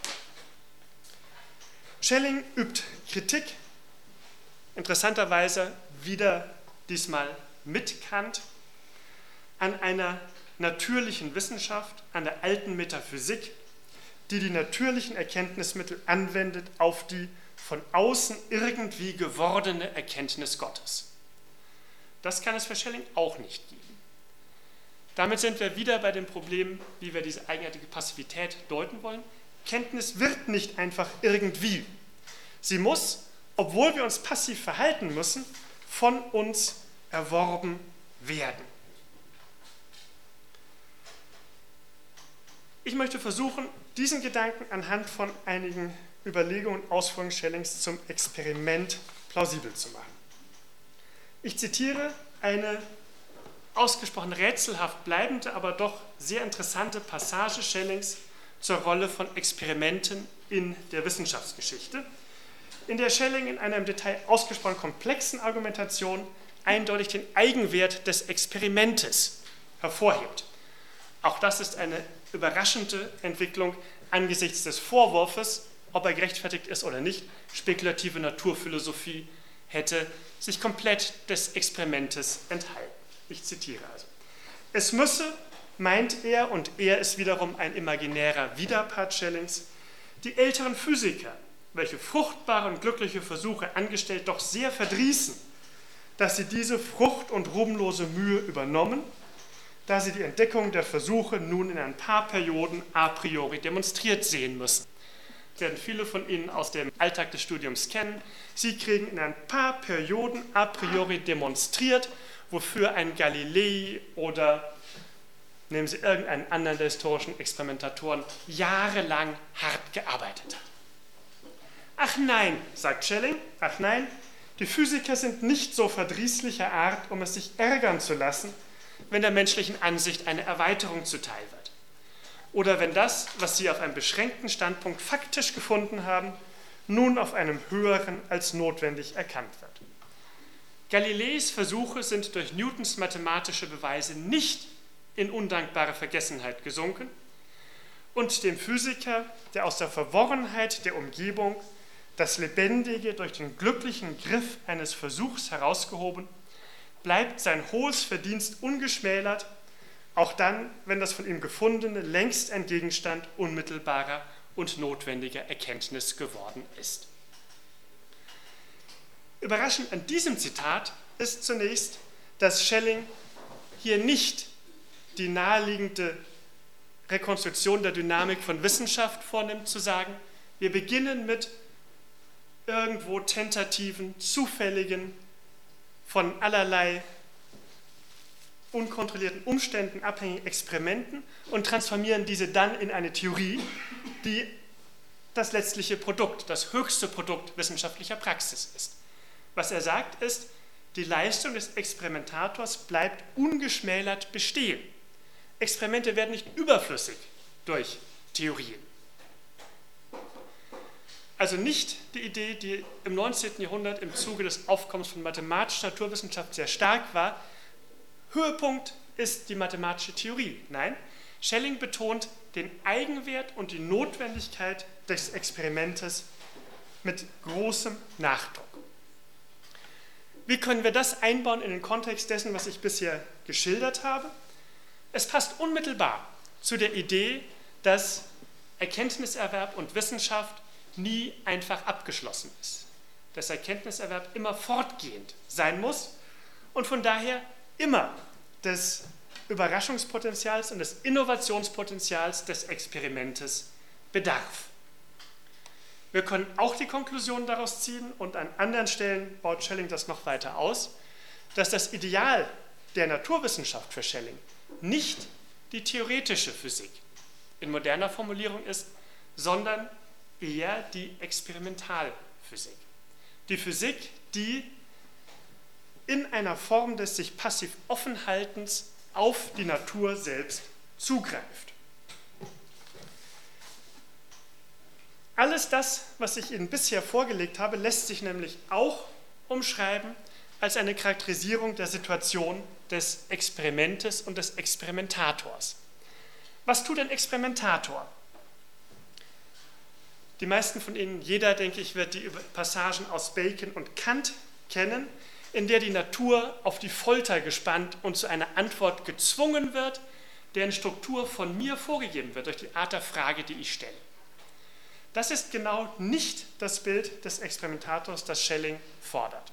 Schelling übt Kritik, interessanterweise wieder diesmal mit Kant, an einer natürlichen Wissenschaft, an der alten Metaphysik, die die natürlichen Erkenntnismittel anwendet auf die von außen irgendwie gewordene Erkenntnis Gottes. Das kann es für Schelling auch nicht geben. Damit sind wir wieder bei dem Problem, wie wir diese eigenartige Passivität deuten wollen. Kenntnis wird nicht einfach irgendwie. Sie muss, obwohl wir uns passiv verhalten müssen, von uns erworben werden. Ich möchte versuchen, diesen Gedanken anhand von einigen Überlegungen und Ausführungen Schellings zum Experiment plausibel zu machen. Ich zitiere eine ausgesprochen rätselhaft bleibende, aber doch sehr interessante Passage Schellings zur Rolle von Experimenten in der Wissenschaftsgeschichte, in der Schelling in einer im Detail ausgesprochen komplexen Argumentation eindeutig den Eigenwert des Experimentes hervorhebt. Auch das ist eine überraschende Entwicklung angesichts des Vorwurfs, ob er gerechtfertigt ist oder nicht. Spekulative Naturphilosophie hätte sich komplett des Experimentes enthalten. Ich zitiere also. Es müsse, meint er, und er ist wiederum ein imaginärer Widerpart Schellings, die älteren Physiker, welche fruchtbare und glückliche Versuche angestellt, doch sehr verdrießen, dass sie diese frucht- und ruhmlose Mühe übernommen, da sie die Entdeckung der Versuche nun in ein paar Perioden a priori demonstriert sehen müssen. Das werden viele von Ihnen aus dem Alltag des Studiums kennen. Sie kriegen in ein paar Perioden a priori demonstriert, wofür ein Galilei oder, nehmen Sie irgendeinen anderen der historischen Experimentatoren, jahrelang hart gearbeitet hat. Ach nein, sagt Schelling, ach nein, die Physiker sind nicht so verdrießlicher Art, um es sich ärgern zu lassen, wenn der menschlichen Ansicht eine Erweiterung zuteil wird. Oder wenn das, was sie auf einem beschränkten Standpunkt faktisch gefunden haben, nun auf einem höheren als notwendig erkannt wird. Galileis Versuche sind durch Newtons mathematische Beweise nicht in undankbare Vergessenheit gesunken und dem Physiker, der aus der Verworrenheit der Umgebung das Lebendige durch den glücklichen Griff eines Versuchs herausgehoben, bleibt sein hohes Verdienst ungeschmälert, auch dann, wenn das von ihm Gefundene längst ein Gegenstand unmittelbarer und notwendiger Erkenntnis geworden ist. Überraschend an diesem Zitat ist zunächst, dass Schelling hier nicht die naheliegende Rekonstruktion der Dynamik von Wissenschaft vornimmt, zu sagen, wir beginnen mit irgendwo tentativen, zufälligen, von allerlei unkontrollierten Umständen abhängigen Experimenten und transformieren diese dann in eine Theorie, die das letztliche Produkt, das höchste Produkt wissenschaftlicher Praxis ist. Was er sagt ist, die Leistung des Experimentators bleibt ungeschmälert bestehen. Experimente werden nicht überflüssig durch Theorien. Also nicht die Idee, die im neunzehnten Jahrhundert im Zuge des Aufkommens von mathematischer Naturwissenschaft sehr stark war. Höhepunkt ist die mathematische Theorie. Nein, Schelling betont den Eigenwert und die Notwendigkeit des Experimentes mit großem Nachdruck. Wie können wir das einbauen in den Kontext dessen, was ich bisher geschildert habe? Es passt unmittelbar zu der Idee, dass Erkenntniserwerb und Wissenschaft nie einfach abgeschlossen ist. Dass Erkenntniserwerb immer fortgehend sein muss und von daher immer des Überraschungspotenzials und des Innovationspotenzials des Experimentes bedarf. Wir können auch die Konklusion daraus ziehen, und an anderen Stellen baut Schelling das noch weiter aus, dass das Ideal der Naturwissenschaft für Schelling nicht die theoretische Physik in moderner Formulierung ist, sondern eher die Experimentalphysik. Die Physik, die in einer Form des sich passiv Offenhaltens auf die Natur selbst zugreift. Alles das, was ich Ihnen bisher vorgelegt habe, lässt sich nämlich auch umschreiben als eine Charakterisierung der Situation des Experimentes und des Experimentators. Was tut ein Experimentator? Die meisten von Ihnen, jeder, denke ich, wird die Passagen aus Bacon und Kant kennen, in der die Natur auf die Folter gespannt und zu einer Antwort gezwungen wird, deren Struktur von mir vorgegeben wird, durch die Art der Frage, die ich stelle. Das ist genau nicht das Bild des Experimentators, das Schelling fordert.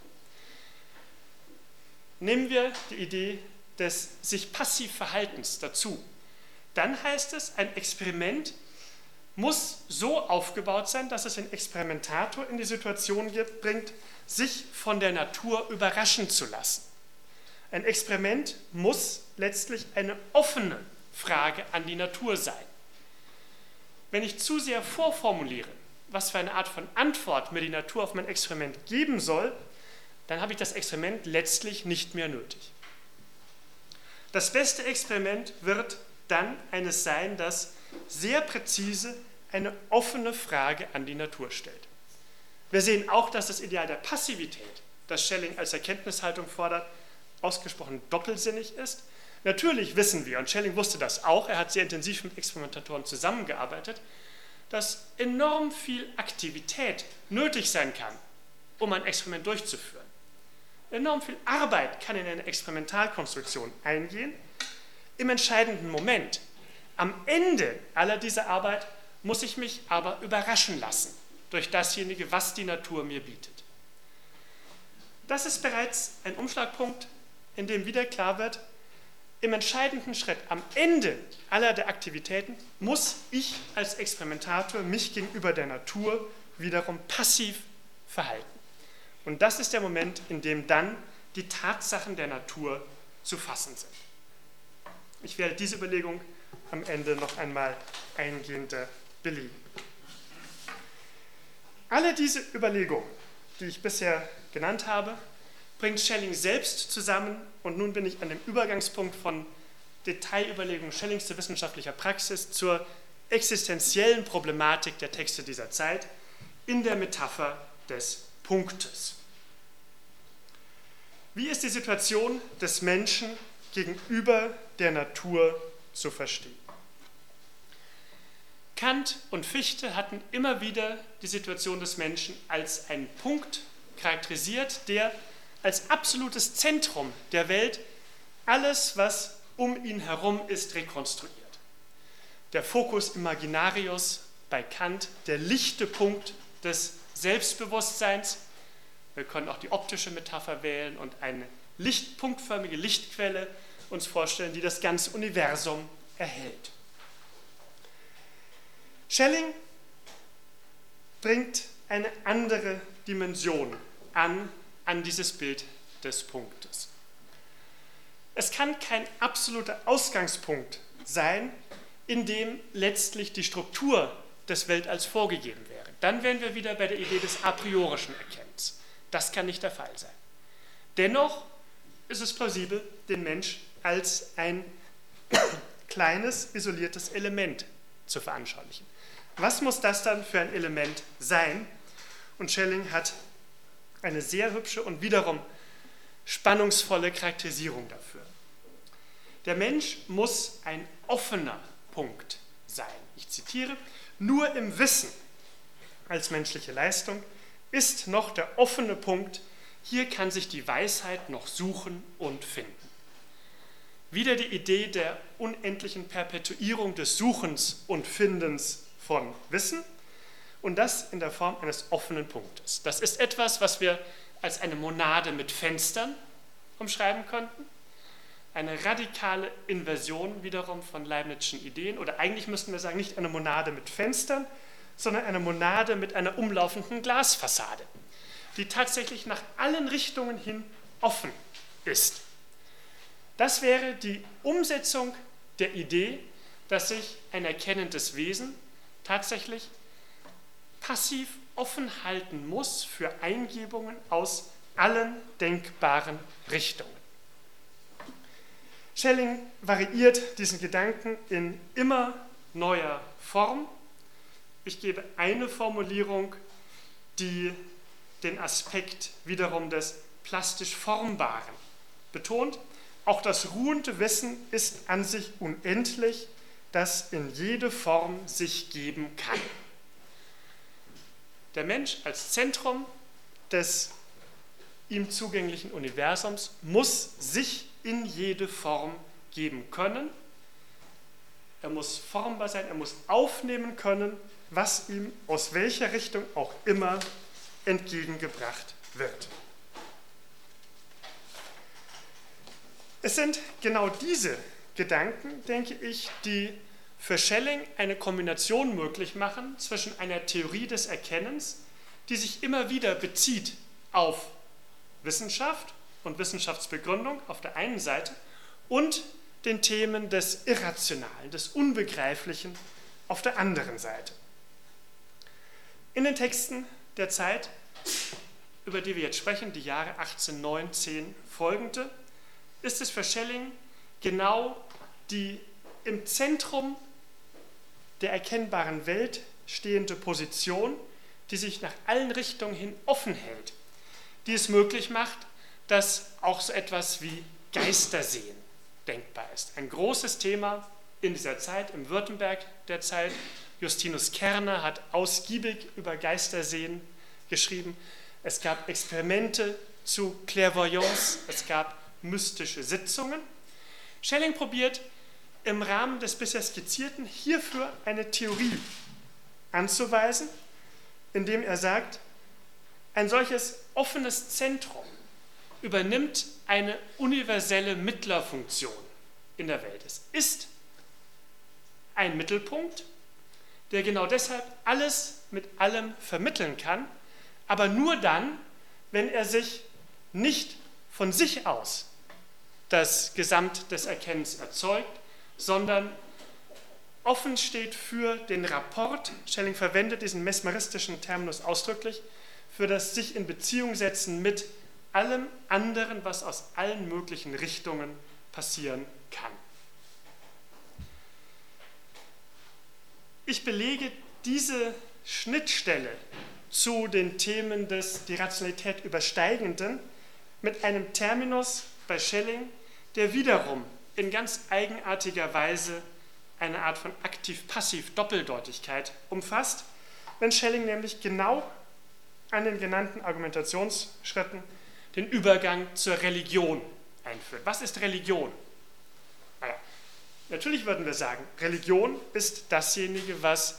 Nehmen wir die Idee des sich passiv Verhaltens dazu. Dann heißt es, ein Experiment muss so aufgebaut sein, dass es den Experimentator in die Situation bringt, sich von der Natur überraschen zu lassen. Ein Experiment muss letztlich eine offene Frage an die Natur sein. Wenn ich zu sehr vorformuliere, was für eine Art von Antwort mir die Natur auf mein Experiment geben soll, dann habe ich das Experiment letztlich nicht mehr nötig. Das beste Experiment wird dann eines sein, das sehr präzise eine offene Frage an die Natur stellt. Wir sehen auch, dass das Ideal der Passivität, das Schelling als Erkenntnishaltung fordert, ausgesprochen doppelsinnig ist. Natürlich wissen wir, und Schelling wusste das auch, er hat sehr intensiv mit Experimentatoren zusammengearbeitet, dass enorm viel Aktivität nötig sein kann, um ein Experiment durchzuführen. Enorm viel Arbeit kann in eine Experimentalkonstruktion eingehen. Im entscheidenden Moment, am Ende aller dieser Arbeit, muss ich mich aber überraschen lassen durch dasjenige, was die Natur mir bietet. Das ist bereits ein Umschlagpunkt, in dem wieder klar wird, im entscheidenden Schritt, am Ende aller der Aktivitäten, muss ich als Experimentator mich gegenüber der Natur wiederum passiv verhalten. Und das ist der Moment, in dem dann die Tatsachen der Natur zu fassen sind. Ich werde diese Überlegung am Ende noch einmal eingehender belegen. Alle diese Überlegungen, die ich bisher genannt habe, bringt Schelling selbst zusammen und nun bin ich an dem Übergangspunkt von Detailüberlegungen Schellings zu wissenschaftlicher Praxis zur existenziellen Problematik der Texte dieser Zeit in der Metapher des Punktes. Wie ist die Situation des Menschen gegenüber der Natur zu verstehen? Kant und Fichte hatten immer wieder die Situation des Menschen als einen Punkt charakterisiert, der als absolutes Zentrum der Welt alles, was um ihn herum ist, rekonstruiert. Der Focus Imaginarius bei Kant, der lichte Punkt des Selbstbewusstseins. Wir können auch die optische Metapher wählen und eine Licht, punktförmige Lichtquelle uns vorstellen, die das ganze Universum erhält. Schelling bringt eine andere Dimension an, an dieses Bild des Punktes. Es kann kein absoluter Ausgangspunkt sein, in dem letztlich die Struktur des Weltalls vorgegeben wäre. Dann wären wir wieder bei der Idee des a priorischen Erkennens. Das kann nicht der Fall sein. Dennoch ist es plausibel, den Mensch als ein kleines, isoliertes Element zu veranschaulichen. Was muss das dann für ein Element sein? Und Schelling hat eine sehr hübsche und wiederum spannungsvolle Charakterisierung dafür. Der Mensch muss ein offener Punkt sein. Ich zitiere, nur im Wissen als menschliche Leistung ist noch der offene Punkt, hier kann sich die Weisheit noch suchen und finden. Wieder die Idee der unendlichen Perpetuierung des Suchens und Findens von Wissen und das in der Form eines offenen Punktes. Das ist etwas, was wir als eine Monade mit Fenstern umschreiben könnten. Eine radikale Inversion wiederum von Leibnizschen Ideen oder eigentlich müssten wir sagen, nicht eine Monade mit Fenstern, sondern eine Monade mit einer umlaufenden Glasfassade, die tatsächlich nach allen Richtungen hin offen ist. Das wäre die Umsetzung der Idee, dass sich ein erkennendes Wesen tatsächlich passiv offen halten muss für Eingebungen aus allen denkbaren Richtungen. Schelling variiert diesen Gedanken in immer neuer Form. Ich gebe eine Formulierung, die den Aspekt wiederum des plastisch Formbaren betont. Auch das ruhende Wissen ist an sich unendlich, das in jede Form sich geben kann. Der Mensch als Zentrum des ihm zugänglichen Universums muss sich in jede Form geben können. er muss formbar sein, er muss aufnehmen können, was ihm aus welcher Richtung auch immer entgegengebracht wird. Es sind genau diese Gedanken, denke ich, die für Schelling eine Kombination möglich machen zwischen einer Theorie des Erkennens, die sich immer wieder bezieht auf Wissenschaft und Wissenschaftsbegründung auf der einen Seite und den Themen des Irrationalen, des Unbegreiflichen auf der anderen Seite. In den Texten der Zeit, über die wir jetzt sprechen, die Jahre achtzehnhundertneun, zehn folgende, ist es für Schelling genau die im Zentrum der erkennbaren Welt stehende Position, die sich nach allen Richtungen hin offen hält, die es möglich macht, dass auch so etwas wie Geistersehen denkbar ist. Ein großes Thema in dieser Zeit, im Württemberg der Zeit. Justinus Kerner hat ausgiebig über Geistersehen geschrieben. Es gab Experimente zu Clairvoyance, es gab mystische Sitzungen. Schelling probiert im Rahmen des bisher Skizzierten hierfür eine Theorie anzuweisen, indem er sagt, ein solches offenes Zentrum übernimmt eine universelle Mittlerfunktion in der Welt. Es ist ein Mittelpunkt, der genau deshalb alles mit allem vermitteln kann, aber nur dann, wenn er sich nicht von sich aus das Gesamt des Erkennens erzeugt, sondern offen steht für den Rapport, Schelling verwendet diesen mesmeristischen Terminus ausdrücklich, für das sich in Beziehung setzen mit allem anderen, was aus allen möglichen Richtungen passieren kann. Ich belege diese Schnittstelle zu den Themen des die Rationalität übersteigenden mit einem Terminus bei Schelling, der wiederum in ganz eigenartiger Weise eine Art von aktiv-passiv-Doppeldeutigkeit umfasst, wenn Schelling nämlich genau an den genannten Argumentationsschritten den Übergang zur Religion einführt. Was ist Religion? Naja, natürlich würden wir sagen, Religion ist dasjenige, was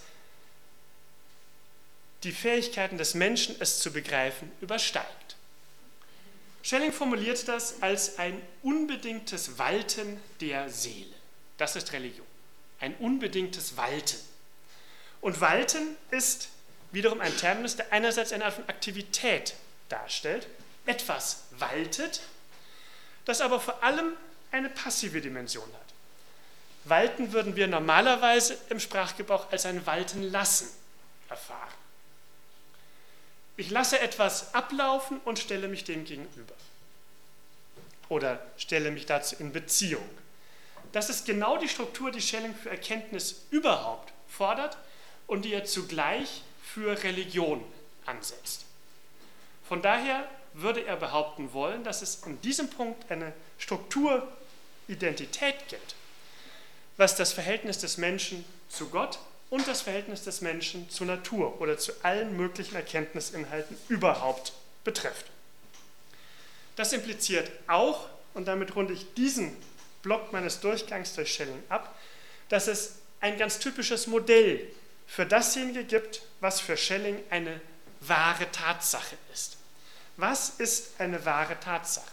die Fähigkeiten des Menschen, es zu begreifen, übersteigt. Schelling formuliert das als ein unbedingtes Walten der Seele. Das ist Religion. Ein unbedingtes Walten. Und Walten ist wiederum ein Terminus, der einerseits eine Art von Aktivität darstellt, etwas waltet, das aber vor allem eine passive Dimension hat. Walten würden wir normalerweise im Sprachgebrauch als ein Walten lassen erfahren. Ich lasse etwas ablaufen und stelle mich dem gegenüber. Oder stelle mich dazu in Beziehung. Das ist genau die Struktur, die Schelling für Erkenntnis überhaupt fordert und die er zugleich für Religion ansetzt. Von daher würde er behaupten wollen, dass es in diesem Punkt eine Strukturidentität gibt, was das Verhältnis des Menschen zu Gott und das Verhältnis des Menschen zur Natur oder zu allen möglichen Erkenntnisinhalten überhaupt betrifft. Das impliziert auch, und damit runde ich diesen Block meines Durchgangs durch Schelling ab, dass es ein ganz typisches Modell für dasjenige gibt, was für Schelling eine wahre Tatsache ist. Was ist eine wahre Tatsache?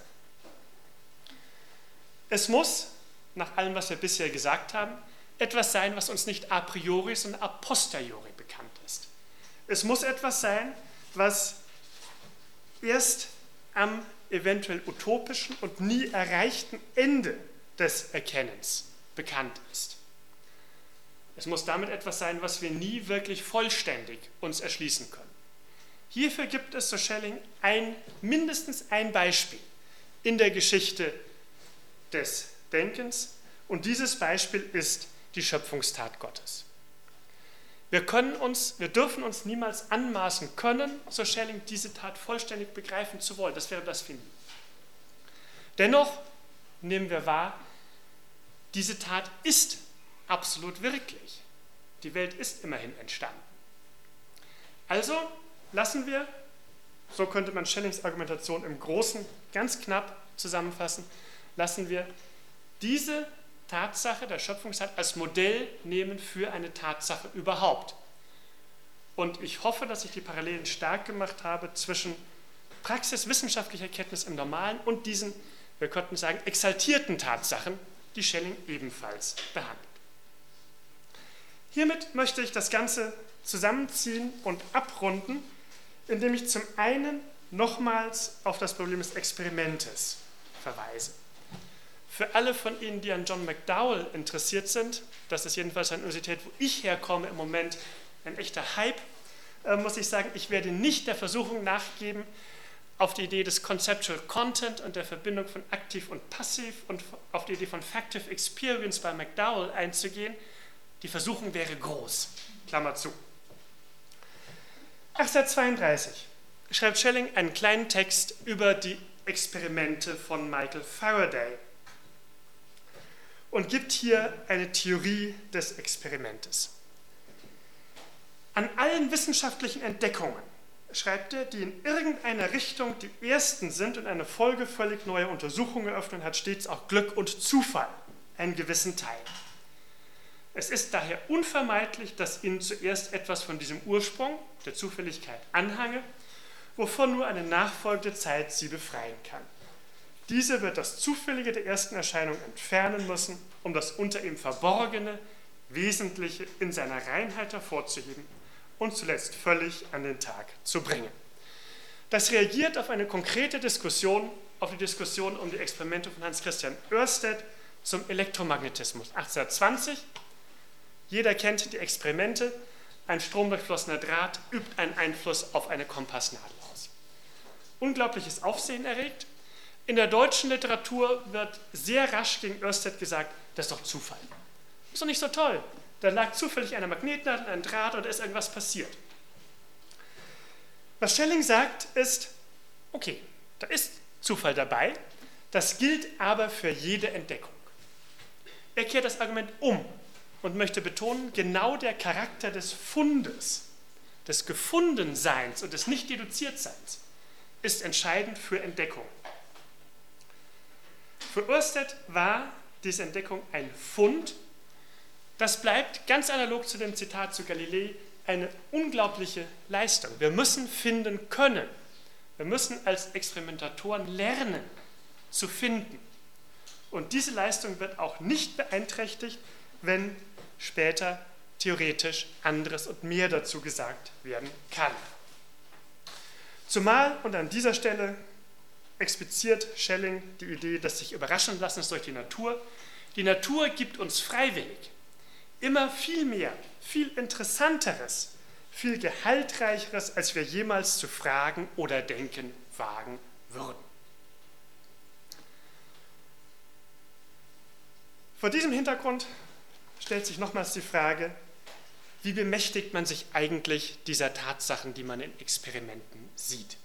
Es muss, nach allem, was wir bisher gesagt haben, etwas sein, was uns nicht a priori, sondern a posteriori bekannt ist. Es muss etwas sein, was erst am eventuell utopischen und nie erreichten Ende des Erkennens bekannt ist. Es muss damit etwas sein, was wir nie wirklich vollständig uns erschließen können. Hierfür gibt es, so Schelling, ein, mindestens ein Beispiel in der Geschichte des Denkens, und dieses Beispiel ist die Schöpfungstat Gottes. Wir können uns, wir dürfen uns niemals anmaßen können, so Schelling, diese Tat vollständig begreifen zu wollen. Das wäre Blasphemie. Dennoch nehmen wir wahr, diese Tat ist absolut wirklich. Die Welt ist immerhin entstanden. Also lassen wir, so könnte man Schellings Argumentation im Großen ganz knapp zusammenfassen, lassen wir diese Tatsache der Schöpfungszeit als Modell nehmen für eine Tatsache überhaupt. Und ich hoffe, dass ich die Parallelen stark gemacht habe zwischen praxiswissenschaftlicher Kenntnis im Normalen und diesen, wir könnten sagen, exaltierten Tatsachen, die Schelling ebenfalls behandelt. Hiermit möchte ich das Ganze zusammenziehen und abrunden, indem ich zum einen nochmals auf das Problem des Experimentes verweise. Für alle von Ihnen, die an John McDowell interessiert sind, das ist jedenfalls eine Universität, wo ich herkomme, im Moment ein echter Hype, äh, muss ich sagen, ich werde nicht der Versuchung nachgeben, auf die Idee des Conceptual Content und der Verbindung von aktiv und passiv und auf die Idee von Factive Experience bei McDowell einzugehen. Die Versuchung wäre groß. Klammer zu. achtzehnhundertzweiunddreißig schreibt Schelling einen kleinen Text über die Experimente von Michael Faraday und gibt hier eine Theorie des Experimentes. An allen wissenschaftlichen Entdeckungen, schreibt er, die in irgendeiner Richtung die ersten sind und eine Folge völlig neuer Untersuchungen eröffnen, hat stets auch Glück und Zufall einen gewissen Teil. Es ist daher unvermeidlich, dass Ihnen zuerst etwas von diesem Ursprung, der Zufälligkeit, anhange, wovon nur eine nachfolgende Zeit Sie befreien kann. Diese wird das Zufällige der ersten Erscheinung entfernen müssen, um das unter ihm Verborgene, Wesentliche in seiner Reinheit hervorzuheben und zuletzt völlig an den Tag zu bringen. Das reagiert auf eine konkrete Diskussion, auf die Diskussion um die Experimente von Hans Christian Ørsted zum Elektromagnetismus achtzehnhundertzwanzig. Jeder kennt die Experimente. Ein stromdurchflossener Draht übt einen Einfluss auf eine Kompassnadel aus. Unglaubliches Aufsehen erregt. In der deutschen Literatur wird sehr rasch gegen Ørsted gesagt, das ist doch Zufall. Das ist doch nicht so toll. Da lag zufällig eine Magnetnadel, ein Draht und da ist irgendwas passiert. Was Schelling sagt, ist, okay, da ist Zufall dabei, das gilt aber für jede Entdeckung. Er kehrt das Argument um und möchte betonen, genau der Charakter des Fundes, des Gefundenseins und des Nicht-Deduziertseins ist entscheidend für Entdeckung. Für Ørsted war diese Entdeckung ein Fund. Das bleibt, ganz analog zu dem Zitat zu Galilei, eine unglaubliche Leistung. Wir müssen finden können. Wir müssen als Experimentatoren lernen zu finden. Und diese Leistung wird auch nicht beeinträchtigt, wenn später theoretisch anderes und mehr dazu gesagt werden kann. Zumal, und an dieser Stelle expliziert Schelling die Idee des sich überraschen Lassens durch die Natur. Die Natur gibt uns freiwillig immer viel mehr, viel Interessanteres, viel Gehaltreicheres, als wir jemals zu fragen oder denken wagen würden. Vor diesem Hintergrund stellt sich nochmals die Frage, wie bemächtigt man sich eigentlich dieser Tatsachen, die man in Experimenten sieht?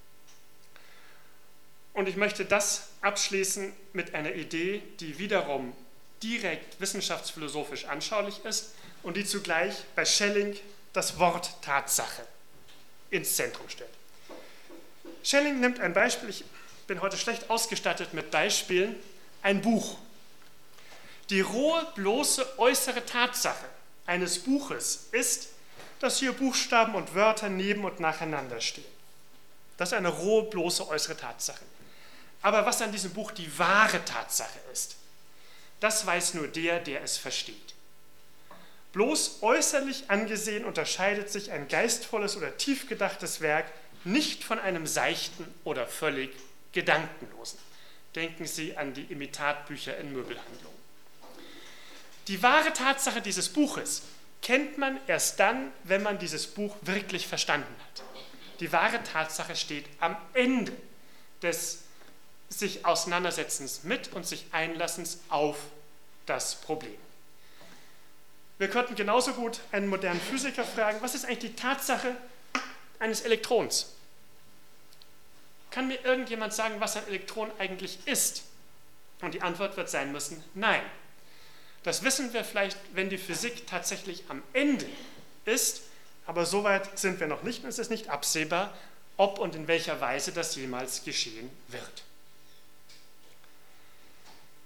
Und ich möchte das abschließen mit einer Idee, die wiederum direkt wissenschaftsphilosophisch anschaulich ist und die zugleich bei Schelling das Wort Tatsache ins Zentrum stellt. Schelling nimmt ein Beispiel, ich bin heute schlecht ausgestattet mit Beispielen, ein Buch. Die rohe, bloße äußere Tatsache eines Buches ist, dass hier Buchstaben und Wörter neben und nacheinander stehen. Das ist eine rohe, bloße äußere Tatsache. Aber was an diesem Buch die wahre Tatsache ist, das weiß nur der, der es versteht. Bloß äußerlich angesehen unterscheidet sich ein geistvolles oder tief gedachtes Werk nicht von einem seichten oder völlig gedankenlosen. Denken Sie an die Imitatbücher in Möbelhandlungen. Die wahre Tatsache dieses Buches kennt man erst dann, wenn man dieses Buch wirklich verstanden hat. Die wahre Tatsache steht am Ende des sich Auseinandersetzens mit und sich Einlassens auf das Problem. Wir könnten genauso gut einen modernen Physiker fragen, was ist eigentlich die Tatsache eines Elektrons? Kann mir irgendjemand sagen, was ein Elektron eigentlich ist? Und die Antwort wird sein müssen, nein. Das wissen wir vielleicht, wenn die Physik tatsächlich am Ende ist, aber so weit sind wir noch nicht und es ist nicht absehbar, ob und in welcher Weise das jemals geschehen wird.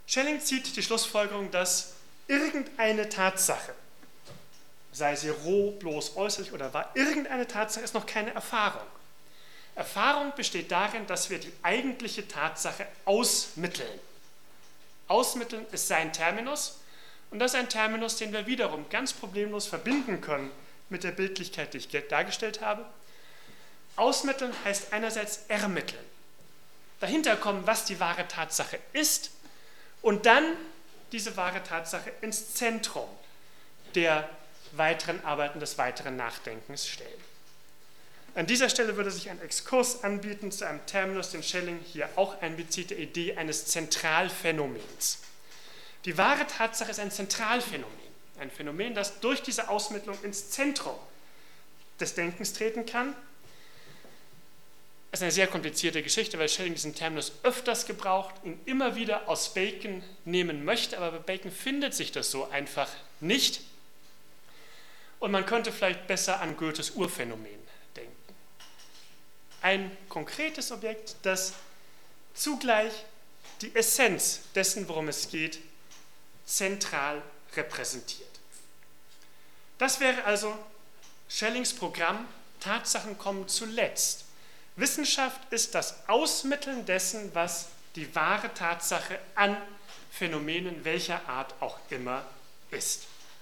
Schelling zieht die Schlussfolgerung, dass irgendeine Tatsache, sei sie roh, bloß äußerlich oder wahr, irgendeine Tatsache ist noch keine Erfahrung. Erfahrung besteht darin, dass wir die eigentliche Tatsache ausmitteln. Ausmitteln ist sein Terminus und das ist ein Terminus, den wir wiederum ganz problemlos verbinden können mit der Bildlichkeit, die ich dargestellt habe. Ausmitteln heißt einerseits ermitteln. Dahinter kommen, was die wahre Tatsache ist und dann diese wahre Tatsache ins Zentrum der weiteren Arbeiten, des weiteren Nachdenkens stellen. An dieser Stelle würde sich ein Exkurs anbieten zu einem Terminus, den Schelling hier auch einbezieht, der Idee eines Zentralphänomens. Die wahre Tatsache ist ein Zentralphänomen, ein Phänomen, das durch diese Ausmittlung ins Zentrum des Denkens treten kann. Das ist eine sehr komplizierte Geschichte, weil Schelling diesen Terminus öfters gebraucht, ihn immer wieder aus Bacon nehmen möchte, aber bei Bacon findet sich das so einfach nicht. Und man könnte vielleicht besser an Goethes Urphänomen denken. Ein konkretes Objekt, das zugleich die Essenz dessen, worum es geht, zentral repräsentiert. Das wäre also Schellings Programm, Tatsachen kommen zuletzt. Wissenschaft ist das Ausmitteln dessen, was die wahre Tatsache an Phänomenen welcher Art auch immer ist.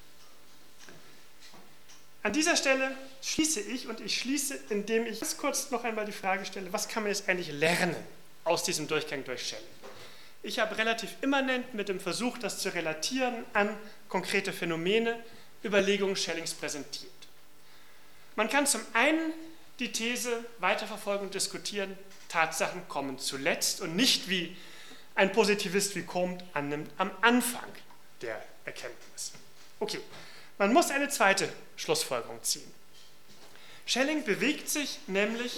An dieser Stelle schließe ich und ich schließe, indem ich ganz kurz noch einmal die Frage stelle, was kann man jetzt eigentlich lernen aus diesem Durchgang durch Schelling? Ich habe relativ immanent mit dem Versuch, das zu relatieren an konkrete Phänomene, Überlegungen Schellings präsentiert. Man kann zum einen die These weiterverfolgen und diskutieren, Tatsachen kommen zuletzt und nicht wie ein Positivist wie Comte annimmt, am Anfang der Erkenntnis. Okay, man muss eine zweite Schlussfolgerung ziehen. Schelling bewegt sich nämlich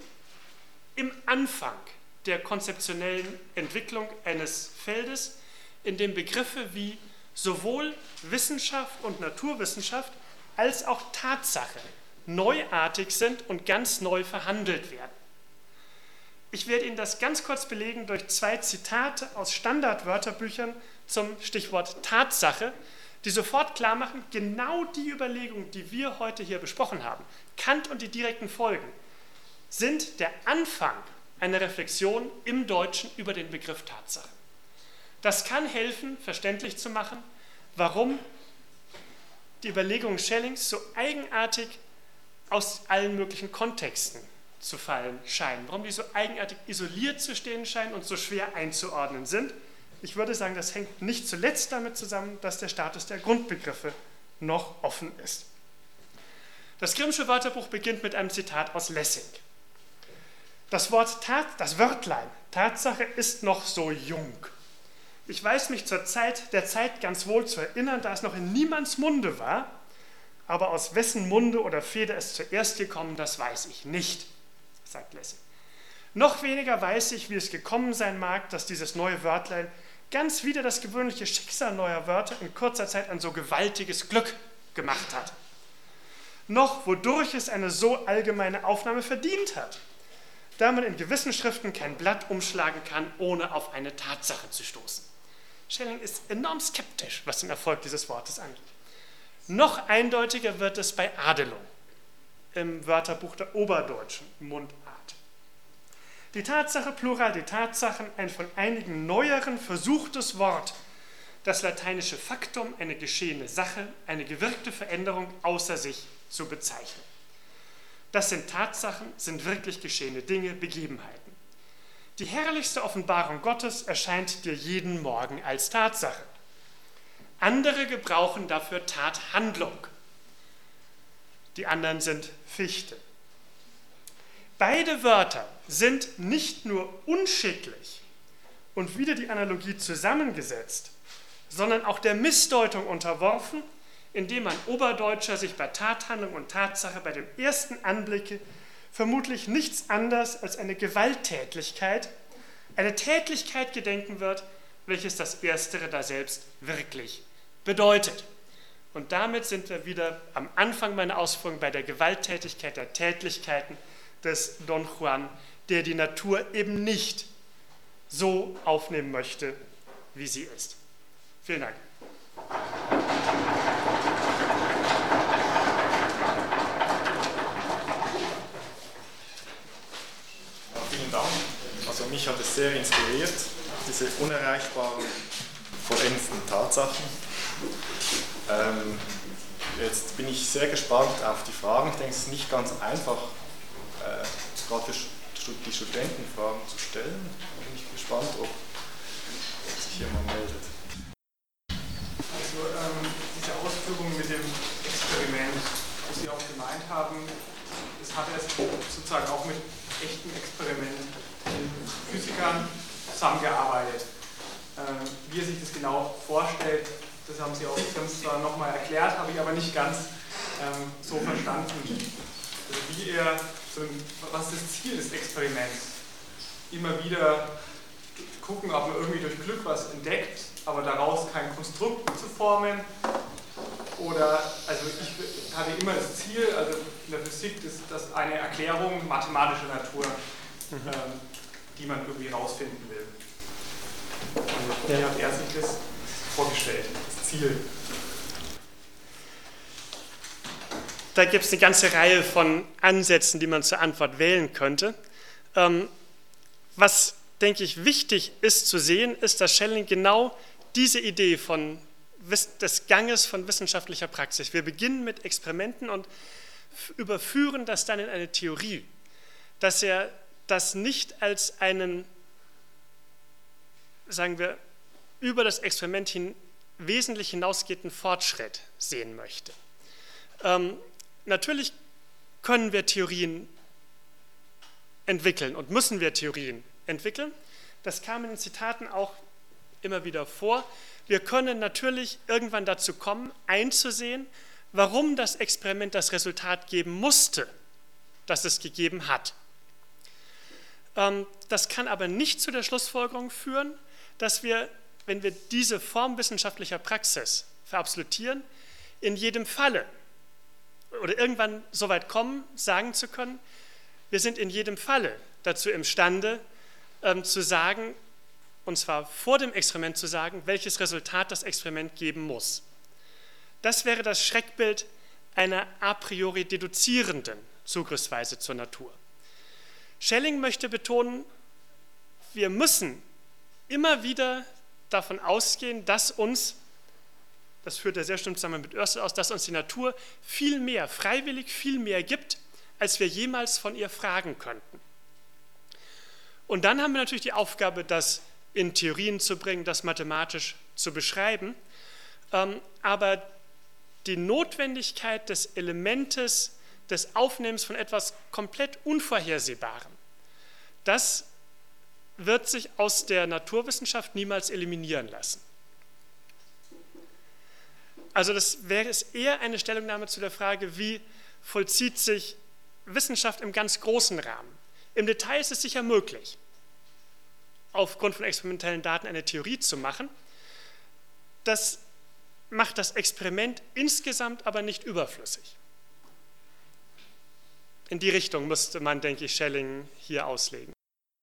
im Anfang der konzeptionellen Entwicklung eines Feldes, in dem Begriffe wie sowohl Wissenschaft und Naturwissenschaft als auch Tatsache neuartig sind und ganz neu verhandelt werden. Ich werde Ihnen das ganz kurz belegen durch zwei Zitate aus Standardwörterbüchern zum Stichwort Tatsache, die sofort klar machen, genau die Überlegungen, die wir heute hier besprochen haben, Kant und die direkten Folgen, sind der Anfang einer Reflexion im Deutschen über den Begriff Tatsache. Das kann helfen, verständlich zu machen, warum die Überlegungen Schellings so eigenartig aus allen möglichen Kontexten zu fallen scheinen, warum die so eigenartig isoliert zu stehen scheinen und so schwer einzuordnen sind. Ich würde sagen, das hängt nicht zuletzt damit zusammen, dass der Status der Grundbegriffe noch offen ist. Das Grimmsche Wörterbuch beginnt mit einem Zitat aus Lessing. Das Wort Tat, das Wörtlein, Tatsache ist noch so jung. Ich weiß mich zur Zeit der Zeit ganz wohl zu erinnern, da es noch in niemands Munde war, aber aus wessen Munde oder Feder es zuerst gekommen, das weiß ich nicht, sagt Lessing. Noch weniger weiß ich, wie es gekommen sein mag, dass dieses neue Wörtlein ganz wieder das gewöhnliche Schicksal neuer Wörter in kurzer Zeit ein so gewaltiges Glück gemacht hat. Noch wodurch es eine so allgemeine Aufnahme verdient hat, da man in gewissen Schriften kein Blatt umschlagen kann, ohne auf eine Tatsache zu stoßen. Schelling ist enorm skeptisch, was den Erfolg dieses Wortes angeht. Noch eindeutiger wird es bei Adelung im Wörterbuch der oberdeutschen Mundart. Die Tatsache, Plural, die Tatsachen, ein von einigen neueren versuchtes Wort, das lateinische Faktum, eine geschehene Sache, eine gewirkte Veränderung außer sich zu bezeichnen. Das sind Tatsachen, sind wirklich geschehene Dinge, Begebenheiten. Die herrlichste Offenbarung Gottes erscheint dir jeden Morgen als Tatsache. Andere gebrauchen dafür Tathandlung. Die anderen sind Fichte. Beide Wörter sind nicht nur unschicklich und wieder die Analogie zusammengesetzt, sondern auch der Missdeutung unterworfen, indem ein Oberdeutscher sich bei Tathandlung und Tatsache bei dem ersten Anblicke vermutlich nichts anderes als eine Gewalttätlichkeit, eine Tätlichkeit gedenken wird, welches das Erstere daselbst wirklich bedeutet. Und damit sind wir wieder am Anfang meiner Ausführungen bei der Gewalttätigkeit der Tätlichkeiten des Don Juan, der die Natur eben nicht so aufnehmen möchte, wie sie ist. Vielen Dank. Ja, vielen Dank. Also mich hat es sehr inspiriert, diese unerreichbaren, vollendeten Tatsachen. Ähm, jetzt bin ich sehr gespannt auf die Fragen. Ich denke, es ist nicht ganz einfach, äh, gerade für die Studenten Fragen zu stellen. Da bin ich gespannt, ob sich jemand meldet. Also ähm, diese Ausführungen mit dem Experiment, das Sie auch gemeint haben, das hat erst sozusagen auch mit echten Experimenten mit Physikern zusammengearbeitet. Ähm, wie er sich das genau vorstellt, das haben Sie auch sonst zwar nochmal erklärt, habe ich aber nicht ganz ähm, so verstanden. Also wie er, so, was ist das Ziel des Experiments? Immer wieder gucken, ob man irgendwie durch Glück was entdeckt, aber daraus kein Konstrukt zu formen. Oder, also ich hatte immer das Ziel, also in der Physik ist das eine Erklärung mathematischer Natur, mhm. ähm, die man irgendwie rausfinden will. Und wie hat er sich das vorgestellt, das Ziel? Da gibt es eine ganze Reihe von Ansätzen, die man zur Antwort wählen könnte. Ähm, was, denke ich, wichtig ist zu sehen, ist, dass Schelling genau diese Idee von, des Ganges von wissenschaftlicher Praxis, wir beginnen mit Experimenten und überführen das dann in eine Theorie, dass er das nicht als einen, sagen wir, über das Experiment hin wesentlich hinausgehenden Fortschritt sehen möchte. Ähm, natürlich können wir Theorien entwickeln und müssen wir Theorien entwickeln. Das kam in den Zitaten auch immer wieder vor. Wir können natürlich irgendwann dazu kommen, einzusehen, warum das Experiment das Resultat geben musste, das es gegeben hat. Ähm, das kann aber nicht zu der Schlussfolgerung führen, dass wir, wenn wir diese Form wissenschaftlicher Praxis verabsolutieren, in jedem Falle oder irgendwann so weit kommen, sagen zu können, wir sind in jedem Falle dazu imstande, ähm, zu sagen, und zwar vor dem Experiment zu sagen, welches Resultat das Experiment geben muss. Das wäre das Schreckbild einer a priori deduzierenden Zugriffsweise zur Natur. Schelling möchte betonen, wir müssen immer wieder davon ausgehen, dass uns, das führt er sehr stimmt zusammen mit Oersted aus, dass uns die Natur viel mehr, freiwillig viel mehr gibt, als wir jemals von ihr fragen könnten. Und dann haben wir natürlich die Aufgabe, das in Theorien zu bringen, das mathematisch zu beschreiben. Aber die Notwendigkeit des Elementes des Aufnehmens von etwas komplett Unvorhersehbarem, das wird sich aus der Naturwissenschaft niemals eliminieren lassen. Also das wäre es eher eine Stellungnahme zu der Frage, wie vollzieht sich Wissenschaft im ganz großen Rahmen. Im Detail ist es sicher möglich, aufgrund von experimentellen Daten eine Theorie zu machen. Das macht das Experiment insgesamt aber nicht überflüssig. In die Richtung müsste man, denke ich, Schelling hier auslegen.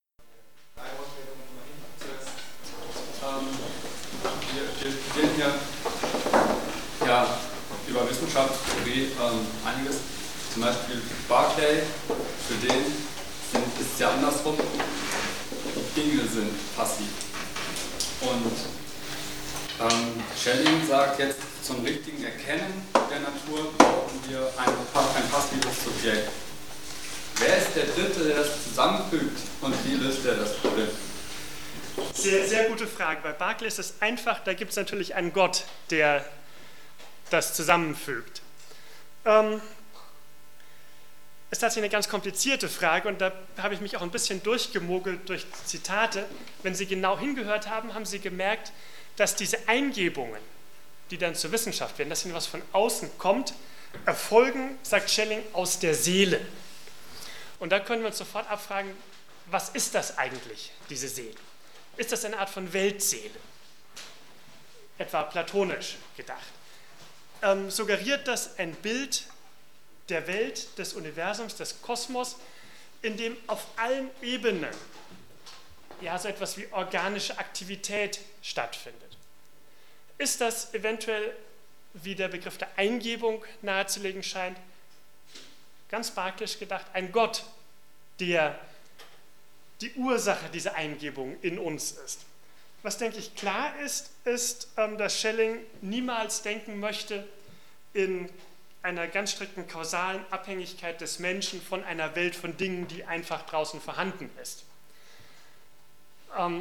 Ähm, wir, wir studieren hier ja, über Wissenschaftstheorie ähm, einiges. Zum Beispiel Berkeley, für den sind, ist es ja andersrum. Die Dinge sind passiv. Und ähm, Schelling sagt jetzt, zum richtigen Erkennen der Natur brauchen wir ein, ein passives Subjekt. Wer ist der Dritte, der das zusammenfügt und wie löst er das Problem? Sehr, sehr gute Frage. Bei Berkeley ist es einfach, da gibt es natürlich einen Gott, der das zusammenfügt. Ähm, ist tatsächlich eine ganz komplizierte Frage und da habe ich mich auch ein bisschen durchgemogelt durch Zitate. Wenn Sie genau hingehört haben, haben Sie gemerkt, dass diese Eingebungen, die dann zur Wissenschaft werden, dass ihnen was von außen kommt, erfolgen, sagt Schelling, aus der Seele. Und da können wir uns sofort abfragen, was ist das eigentlich, diese Seele? Ist das eine Art von Weltseele? Etwa platonisch gedacht. Ähm, suggeriert das ein Bild der Welt, des Universums, des Kosmos, in dem auf allen Ebenen ja, so etwas wie organische Aktivität stattfindet. Ist das eventuell, wie der Begriff der Eingebung nahezulegen scheint, ganz praktisch gedacht, ein Gott, der die Ursache dieser Eingebung in uns ist? Was, denke ich, klar ist, ist, dass Schelling niemals denken möchte in einer ganz strikten kausalen Abhängigkeit des Menschen von einer Welt von Dingen, die einfach draußen vorhanden ist. Ähm,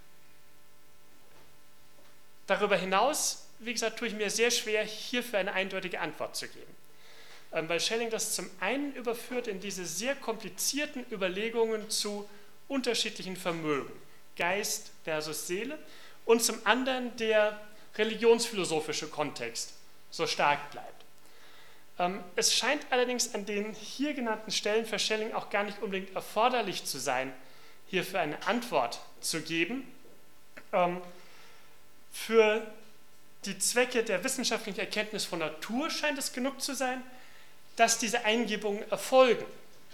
darüber hinaus, wie gesagt, tue ich mir sehr schwer, hierfür eine eindeutige Antwort zu geben. Ähm, weil Schelling das zum einen überführt in diese sehr komplizierten Überlegungen zu unterschiedlichen Vermögen, Geist versus Seele, und zum anderen der religionsphilosophische Kontext so stark bleibt. Ähm, es scheint allerdings an den hier genannten Stellen für Schelling auch gar nicht unbedingt erforderlich zu sein, hierfür eine Antwort zu geben. Ähm, für die Zwecke der wissenschaftlichen Erkenntnis von Natur scheint es genug zu sein, dass diese Eingebungen erfolgen.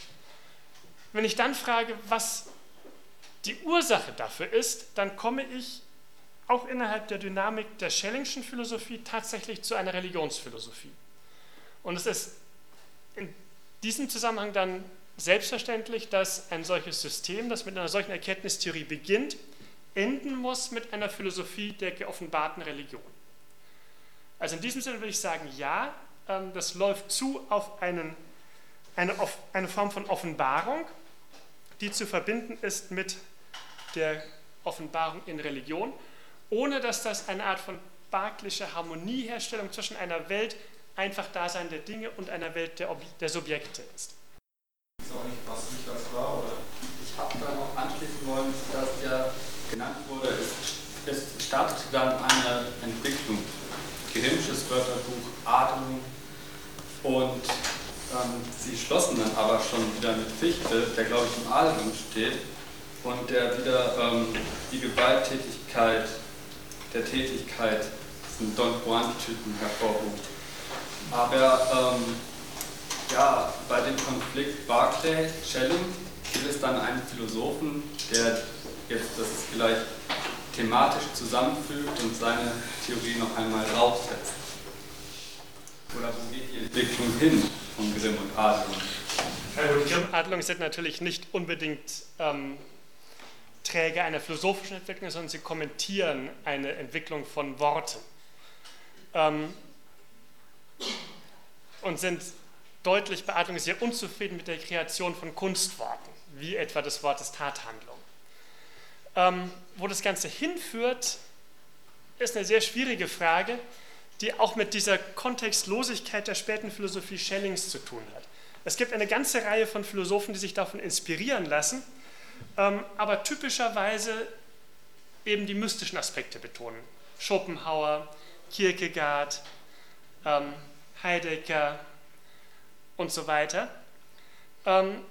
Wenn ich dann frage, was die Ursache dafür ist, dann komme ich auch innerhalb der Dynamik der Schellingschen Philosophie tatsächlich zu einer Religionsphilosophie. Und es ist in diesem Zusammenhang dann selbstverständlich, dass ein solches System, das mit einer solchen Erkenntnistheorie beginnt, enden muss mit einer Philosophie der geoffenbarten Religion. Also in diesem Sinne würde ich sagen, ja, das läuft zu auf einen, eine, eine Form von Offenbarung, die zu verbinden ist mit der Offenbarung in Religion, ohne dass das eine Art von Berkeley'scher Harmonieherstellung zwischen einer Welt einfach Dasein der Dinge und einer Welt der, Ob der Subjekte ist. Ist auch nicht, was nicht das war, oder? Ich habe da noch anschließen wollen, dass ja genannt wurde, es, es startet dann eine Entwicklung. Grimmsches Wörterbuch, Atmung, und ähm, sie schlossen dann aber schon wieder mit Fichte, der glaube ich im Adlung steht und der wieder ähm, die Gewalttätigkeit der Tätigkeit, diesen Don Juan-Typen hervorruft. Aber ähm, ja, bei dem Konflikt Berkeley-Schelling gibt es dann einen Philosophen, der jetzt das vielleicht thematisch zusammenfügt und seine Theorie noch einmal draufsetzt. Oder wo geht die Entwicklung hin von Grimm und Adlung? Also Grimm und Adlung sind natürlich nicht unbedingt ähm, Träger einer philosophischen Entwicklung, sondern sie kommentieren eine Entwicklung von Worten. Ähm, und sind deutlich bei Adlung sehr unzufrieden mit der Kreation von Kunstworten, wie etwa des Wortes Tathandlung. Ähm, wo das Ganze hinführt, ist eine sehr schwierige Frage, die auch mit dieser Kontextlosigkeit der späten Philosophie Schellings zu tun hat. Es gibt eine ganze Reihe von Philosophen, die sich davon inspirieren lassen, ähm, aber typischerweise eben die mystischen Aspekte betonen. Schopenhauer, Kierkegaard, ähm, Heidegger und so weiter. Ähm,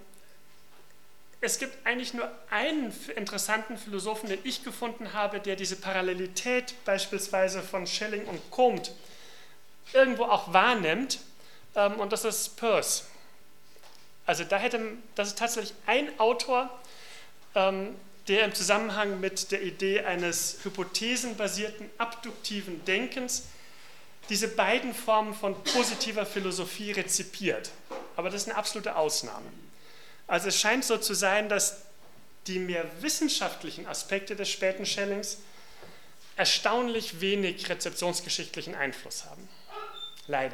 Es gibt eigentlich nur einen interessanten Philosophen, den ich gefunden habe, der diese Parallelität beispielsweise von Schelling und Comte irgendwo auch wahrnimmt, ähm, und das ist Peirce. Also da hätte, das ist tatsächlich ein Autor, ähm, der im Zusammenhang mit der Idee eines hypothesenbasierten, abduktiven Denkens diese beiden Formen von positiver Philosophie rezipiert. Aber das ist eine absolute Ausnahme. Also es scheint so zu sein, dass die mehr wissenschaftlichen Aspekte des späten Schellings erstaunlich wenig rezeptionsgeschichtlichen Einfluss haben. Leider.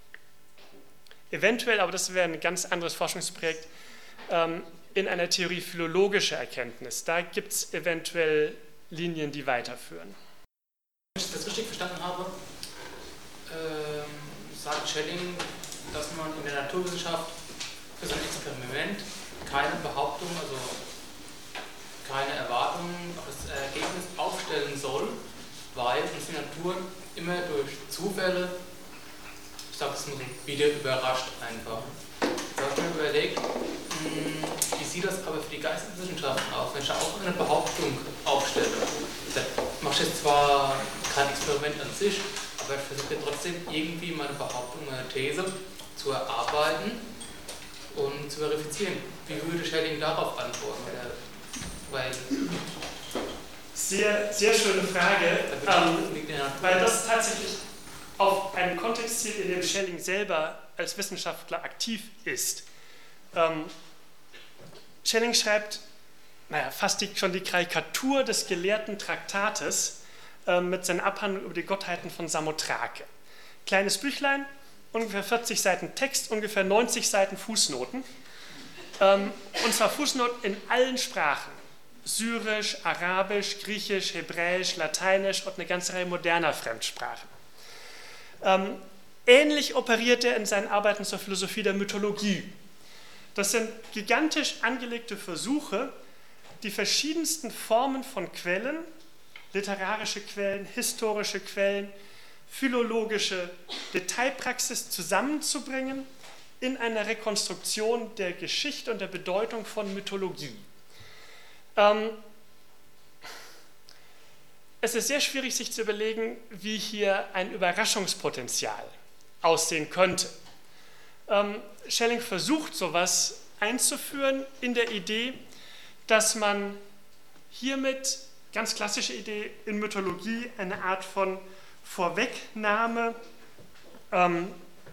Eventuell, aber das wäre ein ganz anderes Forschungsprojekt, ähm, in einer Theorie philologischer Erkenntnis. Da gibt es eventuell Linien, die weiterführen. Wenn ich das richtig verstanden habe, ähm, sagt Schelling, dass man in der Naturwissenschaft für sein Experiment keine Behauptung, also keine Erwartungen auf das Ergebnis aufstellen soll, weil uns die Natur immer durch Zufälle, ich sage es mal so, wieder überrascht einfach. Da habe ich mir überlegt, wie sieht das aber für die Geisteswissenschaften aus, wenn ich da auch eine Behauptung aufstelle. Da mache ich jetzt zwar kein Experiment an sich, aber ich versuche trotzdem irgendwie meine Behauptung, meine These zu erarbeiten und zu verifizieren. Wie würde Schelling darauf antworten? Weil Sehr, sehr schöne Frage, ähm, weil das tatsächlich auf einen Kontext zielt, in dem Schelling selber als Wissenschaftler aktiv ist. Ähm, Schelling schreibt, naja, fast die, schon die Karikatur des gelehrten Traktates äh, mit seiner Abhandlung über die Gottheiten von Samothrake. Kleines Büchlein, ungefähr vierzig Seiten Text, ungefähr neunzig Seiten Fußnoten. Ähm, und zwar Fußnoten in allen Sprachen. Syrisch, Arabisch, Griechisch, Hebräisch, Lateinisch und eine ganze Reihe moderner Fremdsprachen. Ähm, ähnlich operiert er in seinen Arbeiten zur Philosophie der Mythologie. Das sind gigantisch angelegte Versuche, die verschiedensten Formen von Quellen, literarische Quellen, historische Quellen, philologische Detailpraxis zusammenzubringen in einer Rekonstruktion der Geschichte und der Bedeutung von Mythologie. Ähm, es ist sehr schwierig, sich zu überlegen, wie hier ein Überraschungspotenzial aussehen könnte. Ähm, Schelling versucht, sowas einzuführen in der Idee, dass man hiermit, ganz klassische Idee in Mythologie, eine Art von Vorwegnahme ähm,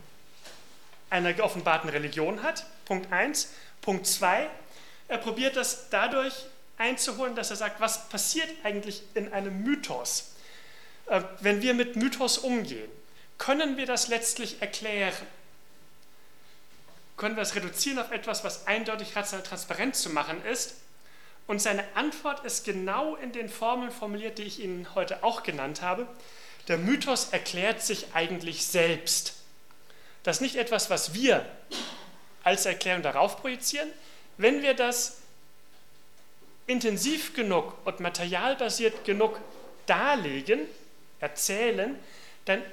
einer geoffenbarten Religion hat, Punkt eins. Punkt zwei, er probiert das dadurch einzuholen, dass er sagt, was passiert eigentlich in einem Mythos? Äh, wenn wir mit Mythos umgehen, können wir das letztlich erklären? Können wir es reduzieren auf etwas, was eindeutig rational transparent zu machen ist? Und seine Antwort ist genau in den Formeln formuliert, die ich Ihnen heute auch genannt habe. Der Mythos erklärt sich eigentlich selbst. Das ist nicht etwas, was wir als Erklärung darauf projizieren. Wenn wir das intensiv genug und materialbasiert genug darlegen, erzählen, dann,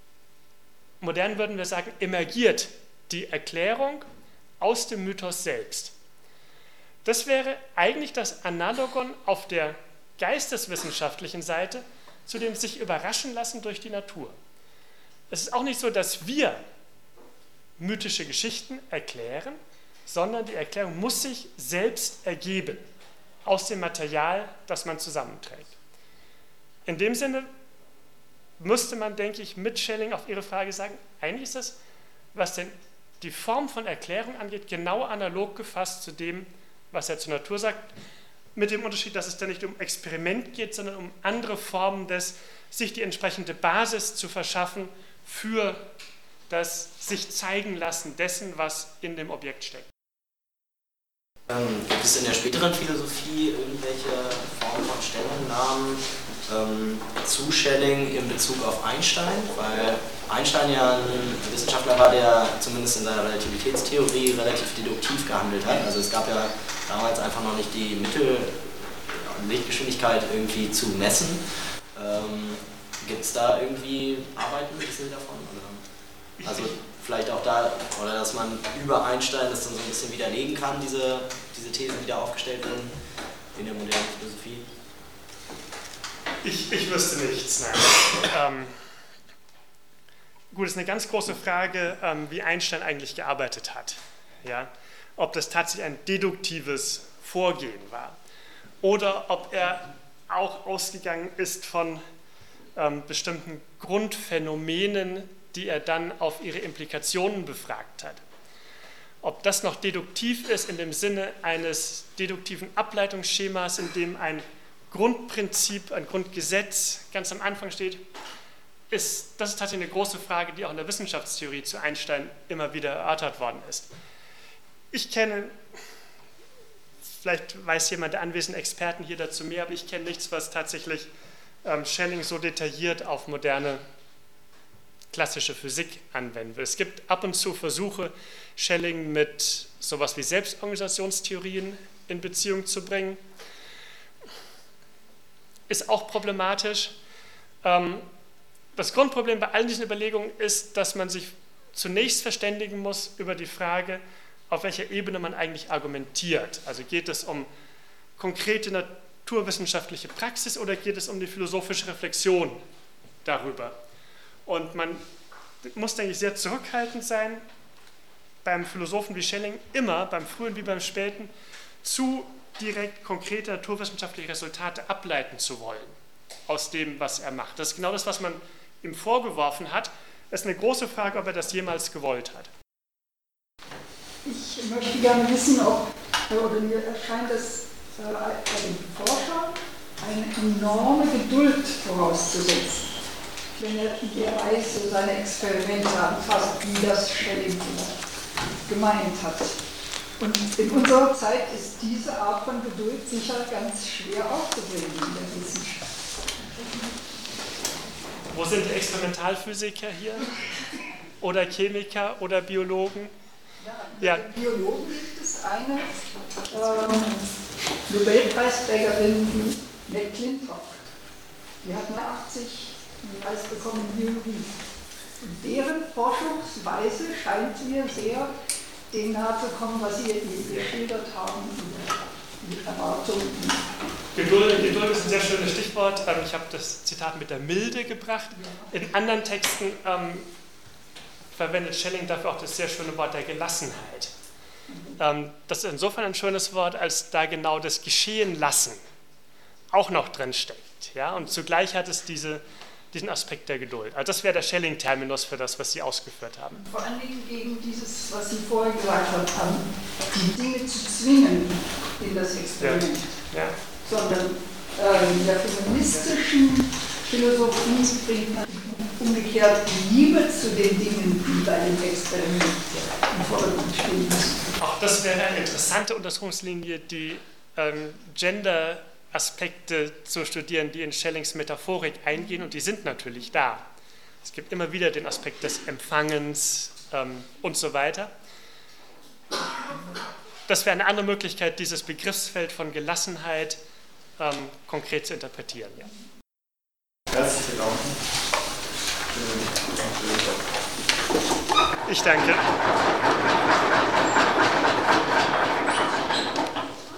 modern würden wir sagen, emergiert die Erklärung aus dem Mythos selbst. Das wäre eigentlich das Analogon auf der geisteswissenschaftlichen Seite zu dem sich überraschen lassen durch die Natur. Es ist auch nicht so, dass wir mythische Geschichten erklären, sondern die Erklärung muss sich selbst ergeben aus dem Material, das man zusammenträgt. In dem Sinne müsste man, denke ich, mit Schelling auf Ihre Frage sagen, eigentlich ist das, was denn die Form von Erklärung angeht, genau analog gefasst zu dem, was er zur Natur sagt, mit dem Unterschied, dass es dann nicht um Experiment geht, sondern um andere Formen des, sich die entsprechende Basis zu verschaffen für das sich zeigen lassen dessen, was in dem Objekt steckt. Ähm, gibt es in der späteren Philosophie irgendwelche Formen von Stellungnahmen ähm, zu Schelling in Bezug auf Einstein? Weil Einstein ja ein Wissenschaftler war, der zumindest in seiner Relativitätstheorie relativ deduktiv gehandelt hat. Also es gab ja damals einfach noch nicht die Mittel, Lichtgeschwindigkeit irgendwie zu messen. Ähm, gibt es da irgendwie Arbeiten, wissen Sie davon? Oder? Also vielleicht auch da, oder dass man über Einstein das dann so ein bisschen widerlegen kann, diese, diese Thesen, die da aufgestellt wurden in der modernen Philosophie? Ich, ich wüsste nichts, nein. ähm, gut, es ist eine ganz große Frage, ähm, wie Einstein eigentlich gearbeitet hat. Ja? Ob das tatsächlich ein deduktives Vorgehen war oder ob er auch ausgegangen ist von ähm, bestimmten Grundphänomenen, die er dann auf ihre Implikationen befragt hat. Ob das noch deduktiv ist in dem Sinne eines deduktiven Ableitungsschemas, in dem ein Grundprinzip, ein Grundgesetz ganz am Anfang steht, ist, das ist tatsächlich eine große Frage, die auch in der Wissenschaftstheorie zu Einstein immer wieder erörtert worden ist. Ich kenne, vielleicht weiß jemand der anwesenden Experten hier dazu mehr, aber ich kenne nichts, was tatsächlich ähm, Schelling so detailliert auf moderne klassische Physik anwenden will. Es gibt ab und zu Versuche, Schelling mit sowas wie Selbstorganisationstheorien in Beziehung zu bringen. Ist auch problematisch. Das Grundproblem bei allen diesen Überlegungen ist, dass man sich zunächst verständigen muss über die Frage, auf welcher Ebene man eigentlich argumentiert. Also geht es um konkrete naturwissenschaftliche Praxis oder geht es um die philosophische Reflexion darüber? Und man muss, denke ich, sehr zurückhaltend sein, beim Philosophen wie Schelling immer, beim frühen wie beim späten, zu direkt konkrete naturwissenschaftliche Resultate ableiten zu wollen aus dem, was er macht. Das ist genau das, was man ihm vorgeworfen hat. Es ist eine große Frage, ob er das jemals gewollt hat. Ich möchte gerne wissen, ob, oder mir erscheint es äh, bei den Forschern eine enorme Geduld vorauszusetzen, wenn er in der Weise seine Experimente anfasst, wie das Schelling gemeint hat. Und in unserer Zeit ist diese Art von Geduld sicher ganz schwer aufzubringen in der Wissenschaft. Wo sind die Experimentalphysiker hier? Oder Chemiker oder Biologen? Ja, bei den Biologen gibt es eine ähm, Nobelpreisträgerin, McClintock. Die hat achtzig einen Preis bekommen in Biologie. Und deren Forschungsweise scheint mir sehr dem nahe zu kommen, was Sie eben geschildert haben, die Erwartungen. Geduld, Geduld ist ein sehr schönes Stichwort. Ich habe das Zitat mit der Milde gebracht. In anderen Texten ähm, verwendet Schelling dafür auch das sehr schöne Wort der Gelassenheit. Ähm, das ist insofern ein schönes Wort, als da genau das Geschehen lassen auch noch drin steckt. Ja? Und zugleich hat es diese, diesen Aspekt der Geduld. Also das wäre der Schelling-Terminus für das, was Sie ausgeführt haben. Vor allen Dingen gegen dieses, was Sie vorher gesagt haben, die Dinge zu zwingen in das Experiment. Ja. Ja. Sondern äh, in der feministischen Philosophie bringt man umgekehrt die Liebe zu den Dingen, die bei dem Experiment im Vordergrund stehen müssen. Auch das wäre eine interessante Untersuchungslinie, die ähm, Gender-Aspekte zu studieren, die in Schellings Metaphorik eingehen, und die sind natürlich da. Es gibt immer wieder den Aspekt des Empfangens ähm, und so weiter. Das wäre eine andere Möglichkeit, dieses Begriffsfeld von Gelassenheit ähm, konkret zu interpretieren. Ja. Herzlichen Dank. Ich danke.